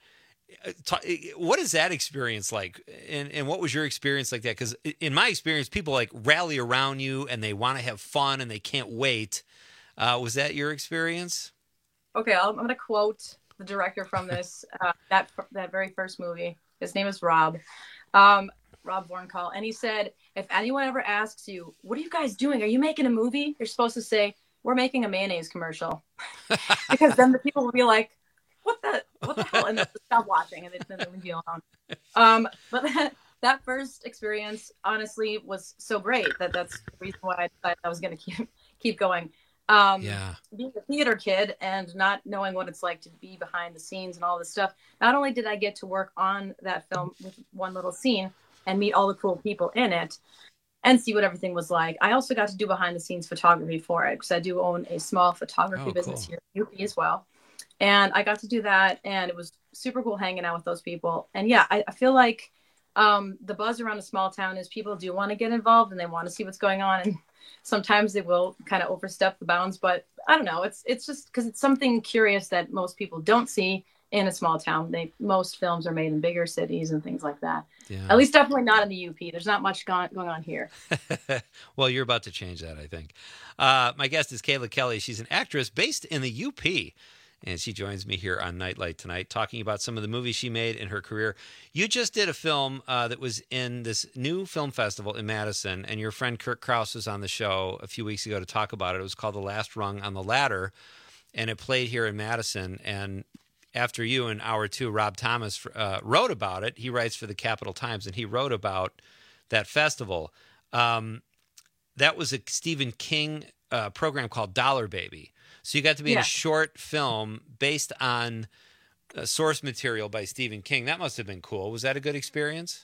What is that experience like? And and what was your experience like that? Because in my experience, people like rally around you and they want to have fun and they can't wait. Uh, was that your experience? Okay, I'm going to quote the director from this uh, that that very first movie. His name is Rob, um, Rob Vornkall, and he said, "If anyone ever asks you, what are you guys doing? Are you making a movie?" You're supposed to say, "We're making a mayonnaise commercial," because then the people will be like, "What the, what the hell?" and they'll stop watching and then they'll leave you alone. Um, but that, that first experience, honestly, was so great that that's the reason why I decided I was going to keep keep going. Um, yeah. Being a theater kid and not knowing what it's like to be behind the scenes and all this stuff. Not only did I get to work on that film with one little scene and meet all the cool people in it, and see what everything was like, I also got to do behind the scenes photography for it, because I do own a small photography oh, business cool. here in U P as well. And I got to do that, and it was super cool hanging out with those people. And yeah, I, I feel like um, the buzz around a small town is people do want to get involved and they want to see what's going on. And sometimes they will kind of overstep the bounds, but I don't know. It's it's just because it's something curious that most people don't see in a small town. They most films are made in bigger cities and things like that. Yeah. At least definitely not in the U P. There's not much going going on here. Well, you're about to change that, I think. Uh, my guest is Kayla Kelly. She's an actress based in the U P, and she joins me here on Nightlight tonight, talking about some of the movies she made in her career. You just did a film uh, that was in this new film festival in Madison, and your friend Kirk Krause was on the show a few weeks ago to talk about it. It was called The Last Rung on the Ladder, and it played here in Madison. And after you, in hour two, Rob Thomas uh, wrote about it. He writes for the Capital Times, and he wrote about that festival. Um, that was a Stephen King uh, program called Dollar Baby. So you got to be yeah. in a short film based on uh, source material by Stephen King. That must have been cool. Was that a good experience?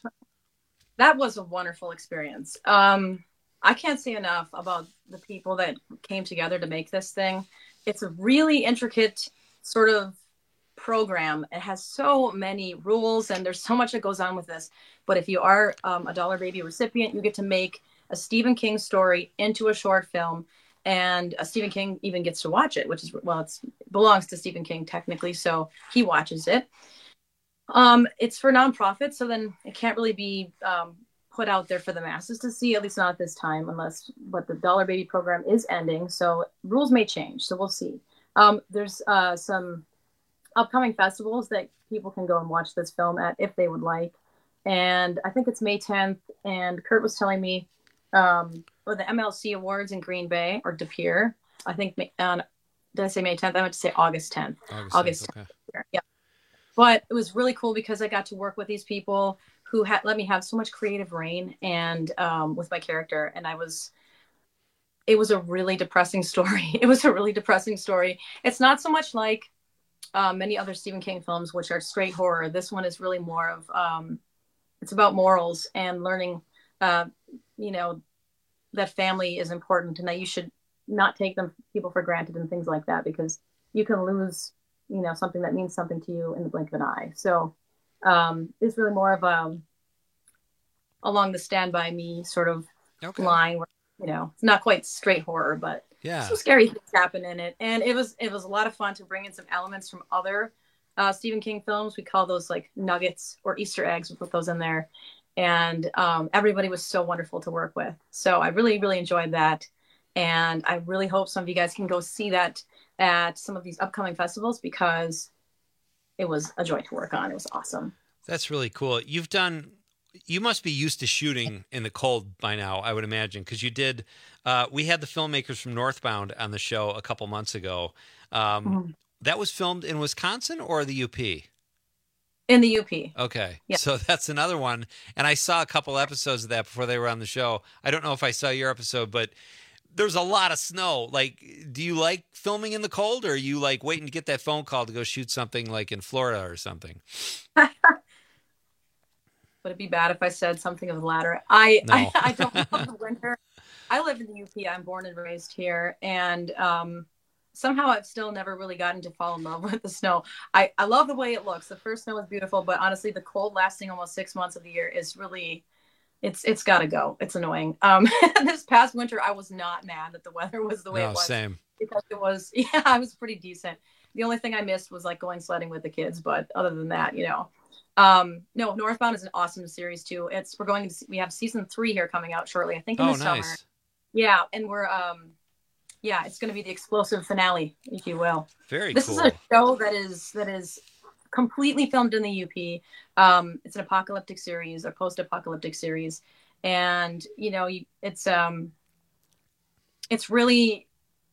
That was a wonderful experience. Um, I can't say enough about the people that came together to make this thing. It's a really intricate sort of program. It has so many rules and there's so much that goes on with this. But if you are um, a Dollar Baby recipient, you get to make a Stephen King story into a short film. And uh, Stephen King even gets to watch it, which is, well, it belongs to Stephen King technically, so he watches it. Um, it's for nonprofit, so then it can't really be um, put out there for the masses to see, at least not at this time, unless, but the Dollar Baby program is ending. So rules may change. So we'll see. Um, there's uh, some upcoming festivals that people can go and watch this film at if they would like. And I think it's May tenth. And Kurt was telling me, um, or the M L C Awards in Green Bay or De Pere. I think, uh, did I say May tenth? I meant to say August tenth. August, August tenth. Okay. Yeah. But it was really cool because I got to work with these people who had let me have so much creative reign and um, with my character. And I was, it was a really depressing story. It was a really depressing story. It's not so much like uh, many other Stephen King films, which are straight horror. This one is really more of, um, it's about morals and learning, uh, you know, that family is important and that you should not take them people for granted and things like that, because you can lose, you know, something that means something to you in the blink of an eye. So um, it's really more of a along the Stand By Me sort of okay. line where, you know, it's not quite straight horror, but yeah, some scary things happen in it. And it was, it was a lot of fun to bring in some elements from other uh, Stephen King films. We call those like nuggets or Easter eggs. We put those in there. And um, everybody was so wonderful to work with. So I really, really enjoyed that. And I really hope some of you guys can go see that at some of these upcoming festivals, because it was a joy to work on. It was awesome. That's really cool. You've done, you must be used to shooting in the cold by now, I would imagine, because you did, uh, we had the filmmakers from Northbound on the show a couple months ago. Um, mm-hmm. That was filmed in Wisconsin or the U P? In the U P. Okay. Yeah. So that's another one. And I saw a couple episodes of that before they were on the show. I don't know if I saw your episode, but there's a lot of snow. Like, do you like filming in the cold, or are you like waiting to get that phone call to go shoot something like in Florida or something? Would it be bad if I said something of the latter? I, no. I, I don't love the winter. I live in the U P. I'm born and raised here. And um, somehow I've still never really gotten to fall in love with the snow. I, I love the way it looks. The first snow is beautiful, but honestly, the cold lasting almost six months of the year is really... It's it's got to go. It's annoying. Um, this past winter, I was not mad that the weather was the way no, it was. Same. Because it was, yeah, I was pretty decent. The only thing I missed was like going sledding with the kids, but other than that, you know, um, no. Northbound is an awesome series too. It's we're going to we have season three here coming out shortly. I think in oh, the nice. summer. Yeah, and we're um, yeah, it's going to be the explosive finale, if you will. Very this cool. This is a show that is that is. completely filmed in the U P. Um, it's an apocalyptic series, a post-apocalyptic series, and you know, you, it's um, it's really,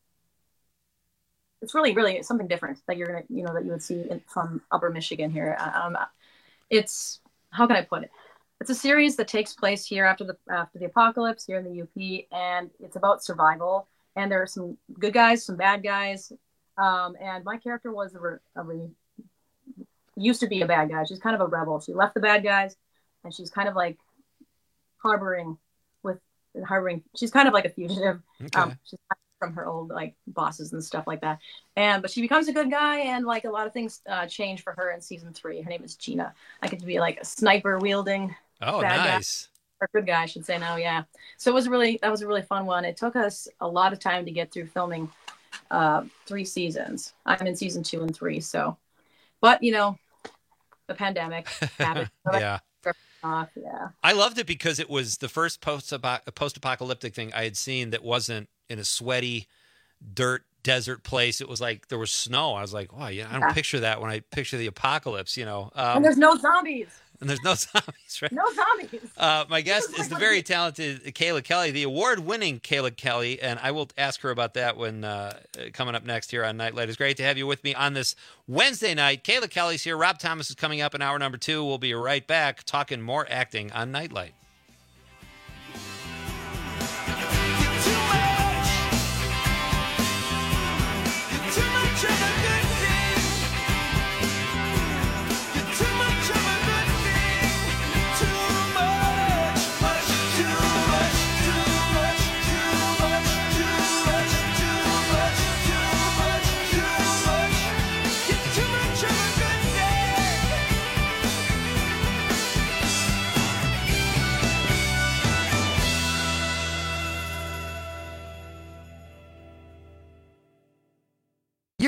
it's really, really something different that you're gonna, you know, that you would see in, from Upper Michigan here. Um, it's how can I put it? It's a series that takes place here after the after the apocalypse here in the U P, and it's about survival. And there are some good guys, some bad guys, um, and my character was a, re- a re- used to be a bad guy. She's kind of a rebel. She left the bad guys, and she's kind of like harboring with harboring. She's kind of like a fugitive. Okay. Um, she's from her old like bosses and stuff like that. And but she becomes a good guy, and like a lot of things uh, change for her in season three. Her name is Gina. I get to be like a sniper wielding. Oh, bad nice. Guy. Or good guy, I should say now. Yeah. So it was really that was a really fun one. It took us a lot of time to get through filming uh, three seasons. I'm in season two and three. So, but you know. The pandemic happened. yeah. Off, yeah. I loved it because it was the first post post-apocalyptic thing I had seen that wasn't in a sweaty dirt desert place. It was like there was snow. I was like, oh, yeah, I don't yeah. picture that when I picture the apocalypse, you know. Um, and there's no zombies. And there's no zombies, right? No zombies. Uh, my guest is the very talented Kayla Kelly, the award-winning Kayla Kelly, and I will ask her about that when uh, coming up next here on Nightlight. It's great to have you with me on this Wednesday night. Kayla Kelly's here. Rob Thomas is coming up in hour number two. We'll be right back talking more acting on Nightlight.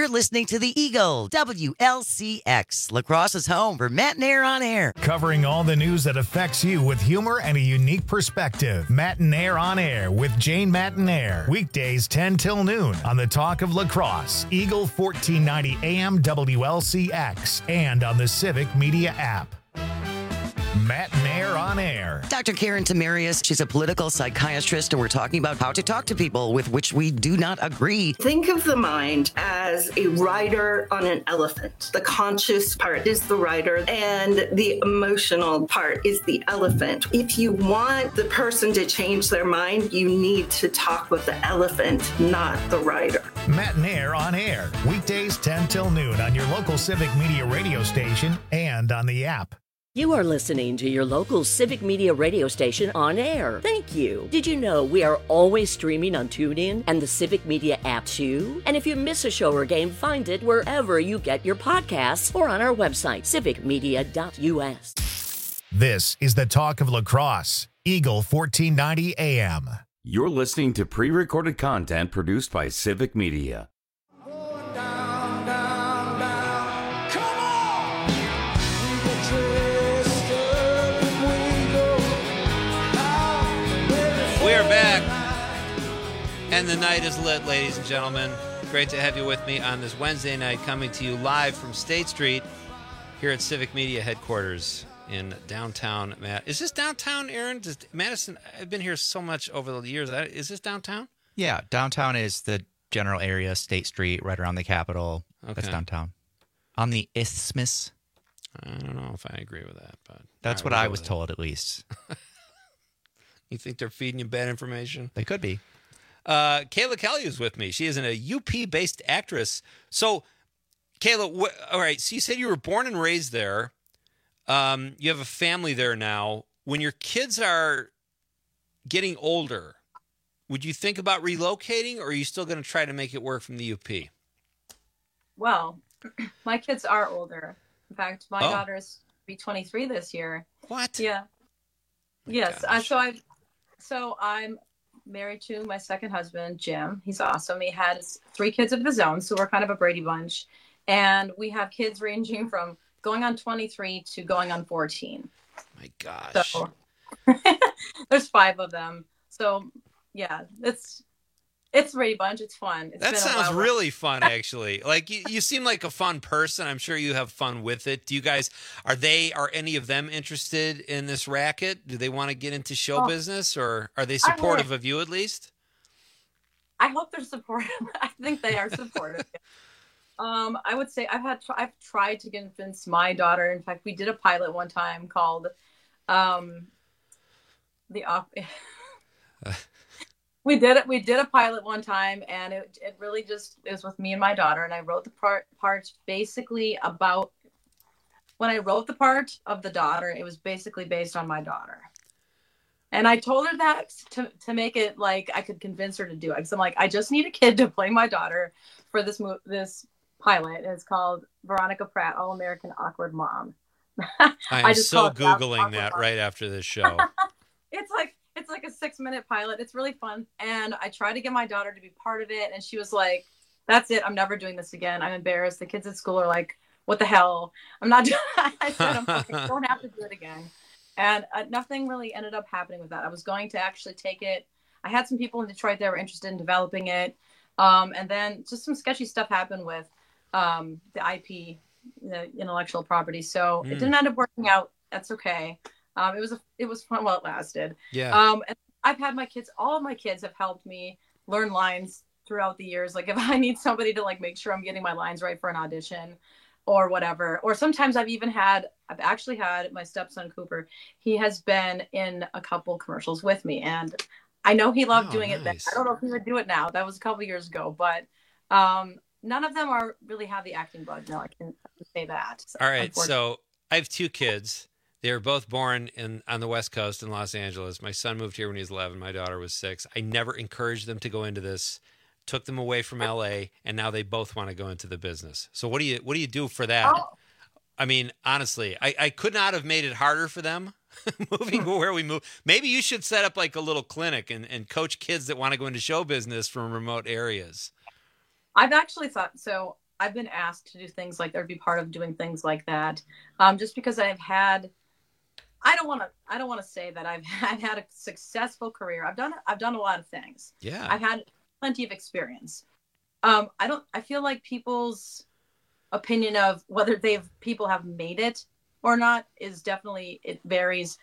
You're listening to the Eagle, W L C X, Lacrosse's home for Matt and Air on Air. Covering all the news that affects you with humor and a unique perspective. Matt and Air on Air with Jane Matt and Air. Weekdays ten till noon on the Talk of Lacrosse, Eagle fourteen ninety A M W L C X, and on the Civic Media app. Matt and Air on Air. Doctor Karen Tamarius, she's a political psychiatrist, and we're talking about how to talk to people with which we do not agree. Think of the mind as a rider on an elephant. The conscious part is the rider, and the emotional part is the elephant. If you want the person to change their mind, you need to talk with the elephant, not the rider. Matt and Air on Air. Weekdays ten till noon on your local Civic Media radio station and on the app. You are listening to your local Civic Media radio station on air. Thank you. Did you know we are always streaming on TuneIn and the Civic Media app too? And if you miss a show or game, find it wherever you get your podcasts or on our website, civic media dot U S. This is the Talk of Lacrosse, Eagle fourteen ninety A M. You're listening to pre-recorded content produced by Civic Media. We are back, and the night is lit, ladies and gentlemen. Great to have you with me on this Wednesday night, coming to you live from State Street here at Civic Media headquarters in downtown. Matt, is this downtown, Aaron? Does Madison? I've been here so much over the years. Is this downtown? Yeah, downtown is the general area, State Street, right around the Capitol. Okay. That's downtown. On the Isthmus. I don't know if I agree with that, but that's what I was told, at least. You think they're feeding you bad information? They could be. Uh, Kayla Kelly is with me. She is a U P-based actress. So, Kayla, wh- all right, so you said you were born and raised there. Um, you have a family there now. When your kids are getting older, would you think about relocating, or are you still going to try to make it work from the U P? Well, my kids are older. In fact, my Oh. daughter is be twenty-three this year. What? Yeah. Yes. I, so I, so I'm married to my second husband, Jim. He's awesome. He has three kids of his own, so we're kind of a Brady bunch, and we have kids ranging from going on twenty-three to going on fourteen. My gosh. So there's five of them. So yeah, it's it's a Brady bunch. It's fun. It's That been a sounds while. really fun, actually. Like you, you seem like a fun person. I'm sure you have fun with it. Do you guys are they are any of them interested in this racket? Do they want to get into show Oh. business, or are they I supportive would. of you at least? I hope they're supportive. I think they are supportive. um, I would say I've had I've tried to convince my daughter. In fact, we did a pilot one time called um, the op- we did it. We did a pilot one time, and it it really just it was with me and my daughter, and I wrote the part parts basically about when I wrote the part of the daughter. It was basically based on my daughter. And I told her that to, to make it like I could convince her to do it. Because I'm like, I just need a kid to play my daughter for this mo- this pilot. It's called Veronica Pratt, All American Awkward Mom. I am just so call it Googling Awkward that Mom. right after this show. It's like it's like a six minute pilot. It's really fun. And I tried to get my daughter to be part of it, and she was like, "That's it. I'm never doing this again. I'm embarrassed." The kids at school are like, "What the hell? I'm not doing." I said, "I'm like, I don't have to do it again." And uh, nothing really ended up happening with that. I was going to actually take it. I had some people in Detroit that were interested in developing it. Um, and then just some sketchy stuff happened with um, the I P, the intellectual property. So Mm. it didn't end up working out. That's okay. Um, it was a, it was fun while it lasted. Yeah. Um, and I've had my kids, all of my kids have helped me learn lines throughout the years. Like if I need somebody to like make sure I'm getting my lines right for an audition or whatever. Or sometimes I've even had, I've actually had my stepson Cooper. He has been in a couple commercials with me, and I know he loved Oh, doing it then. nice. I don't know if he would do it now. That was a couple years ago, but um, none of them are really have the acting bug. No, I can say that. All right, unfortunately. so I have two kids. They were both born in on the West Coast in Los Angeles. My son moved here when he was eleven. My daughter was six. I never encouraged them to go into this. Took them away from L A, and now they both want to go into the business. So what do you what do you do for that? Oh. I mean, honestly, I, I could not have made it harder for them moving where we move. Maybe you should set up like a little clinic and, and coach kids that want to go into show business from remote areas. I've actually thought so. I've been asked to do things like, or be part of doing things like that, um, just because I've had, I don't want to, I don't want to say that I've, I've had a successful career. I've done, I've done a lot of things. Yeah. I've had plenty of experience. Um, I don't, I feel like people's opinion of whether they've, people have made it or not is definitely, it varies.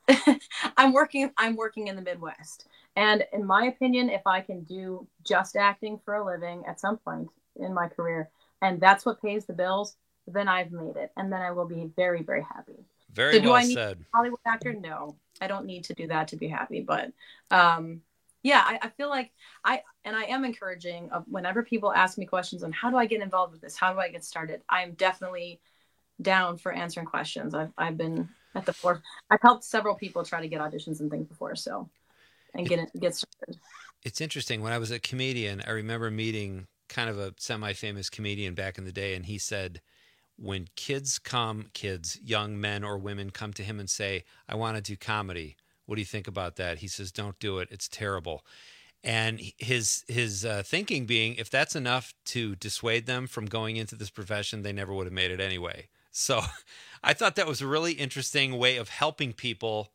I'm working, I'm working in the Midwest. And in my opinion, if I can do just acting for a living at some point in my career, and that's what pays the bills, then I've made it. And then I will be very, very happy. Very so do well I need said. A Hollywood actor? No, I don't need to do that to be happy. But um, yeah, I, I feel like I, and I am encouraging of whenever people ask me questions on how do I get involved with this? How do I get started? I'm definitely down for answering questions. I've, I've been at the floor. I've helped several people try to get auditions and things before. So, and get it, get started. It's interesting. When I was a comedian, I remember meeting kind of a semi-famous comedian back in the day. And he said, when kids come, kids, young men or women come to him and say, I want to do comedy. What do you think about that? He says, don't do it. It's terrible. And his his uh, thinking being, if that's enough to dissuade them from going into this profession, they never would have made it anyway. So I thought that was a really interesting way of helping people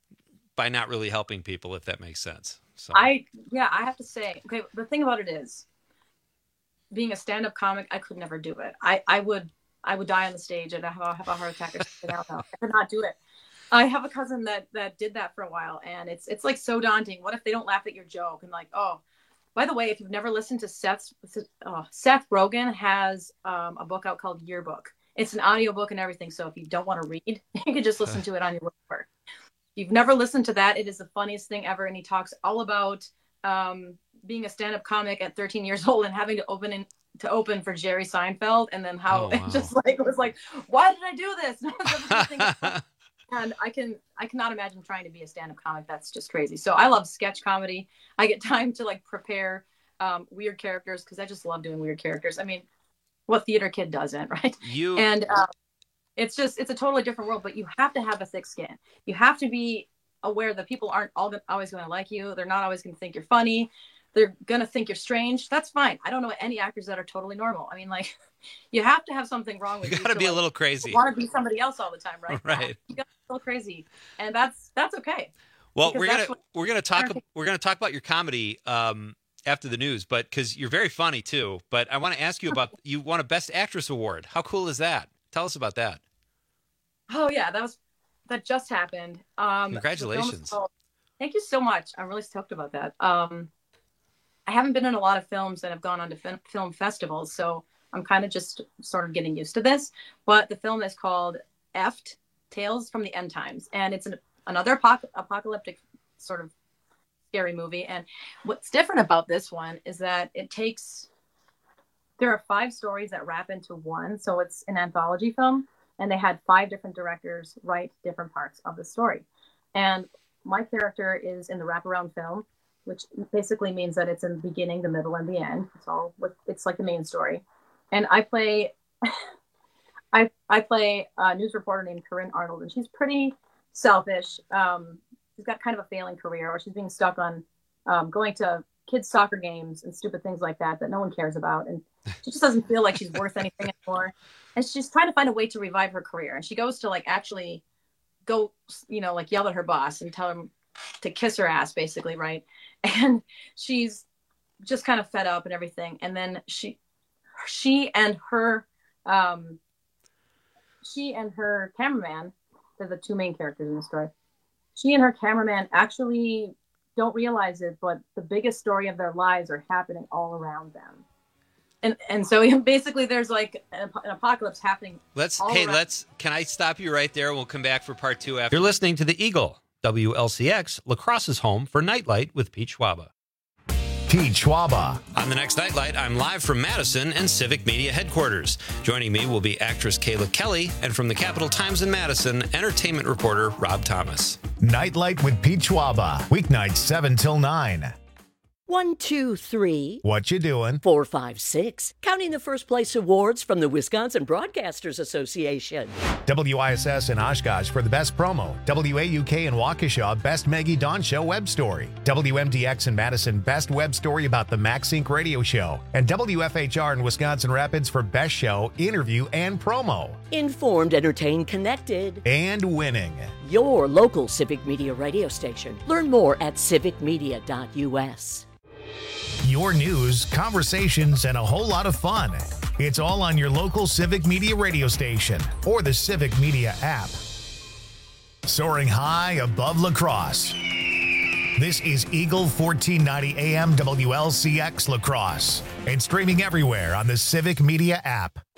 by not really helping people, if that makes sense. So I, yeah, I have to say, okay, the thing about it is, being a stand-up comic, I could never do it. I, I would I would die on the stage and have a, have a heart attack or something. I don't know. I could not do it. I have a cousin that that did that for a while, and it's it's like so daunting. What if they don't laugh at your joke? And like, oh, by the way, if you've never listened to Seth's, oh, Seth Rogen has um, a book out called Yearbook. It's an audiobook and everything. So if you don't want to read, you can just listen to it on your work. If you've never listened to that, it is the funniest thing ever. And he talks all about um, being a stand-up comic at thirteen years old and having to open in, to open for Jerry Seinfeld, and then how Oh, wow. it just like was like, why did I do this? And I can I cannot imagine trying to be a stand-up comic. That's just crazy. So I love sketch comedy. I get time to like prepare um, weird characters because I just love doing weird characters. I mean, what theater kid doesn't, right? You and uh, it's just it's a totally different world. But you have to have a thick skin. You have to be aware that people aren't all always going to like you. They're not always going to think you're funny. They're going to think you're strange. That's fine. I don't know any actors that are totally normal. I mean, like, you have to have something wrong with You you. gotta to, be a like, little crazy. Want to be somebody else all the time, right? Right. You got to be a little crazy, and that's that's okay. Well, Because we're that's gonna what- we're gonna talk we're gonna talk about your comedy um, after the news, but because you're very funny too. But I want to ask you about you won a Best Actress award. How cool is that? Tell us about that. Oh yeah, that was that just happened. Um, the film is Congratulations. called- Thank you so much. I'm really stoked about that. Um, I haven't been in a lot of films that have gone on to fin- film festivals, so I'm kind of just sort of getting used to this. But the film is called Effed, Tales from the End Times, and it's an, another apoc- apocalyptic sort of scary movie. And what's different about this one is that it takes, there are five stories that wrap into one, so it's an anthology film, and they had five different directors write different parts of the story. And my character is in the wraparound film, which basically means that it's in the beginning, the middle, and the end. It's all what it's like the main story. And I play, I I play a news reporter named Corinne Arnold, and she's pretty selfish. Um, she's got kind of a failing career, or she's being stuck on um, going to kids' soccer games and stupid things like that that no one cares about, and she just doesn't feel like she's worth anything anymore. And she's trying to find a way to revive her career, and she goes to like actually go, you know, like yell at her boss and tell him to kiss her ass, basically, right? And she's just kind of fed up and everything. And then she, she and her, um, she and her cameraman, they're the two main characters in the story. She and her cameraman actually don't realize it, but the biggest story of their lives are happening all around them. And and so basically, there's like an, an apocalypse happening. Let's all hey, around. let's can I stop you right there? We'll come back for part two after. You're listening to the Eagle, W L C X, La Crosse's home for Nightlight with Pete Schwaba. Pete Schwaba. On the next Nightlight, I'm live from Madison and Civic Media headquarters. Joining me will be actress Kayla Kelly, and from the Capital Times in Madison, entertainment reporter Rob Thomas. Nightlight with Pete Schwaba. Weeknights seven till nine. One, two, three. What you doing? Four, five, six. Counting the first place awards from the Wisconsin Broadcasters Association. W I S S in Oshkosh for the best promo. W A U K in Waukesha, best Maggie Dawn Show web story. W M D X in Madison, best web story about the Max Inc radio show. And W F H R in Wisconsin Rapids for best show, interview, and promo. Informed, entertained, connected. And winning. Your local Civic Media radio station. Learn more at civic media dot U S. Your news, conversations, and a whole lot of fun. It's all on your local Civic Media radio station or the Civic Media app. Soaring high above La Crosse. This is Eagle fourteen ninety A M W L C X La Crosse and streaming everywhere on the Civic Media app.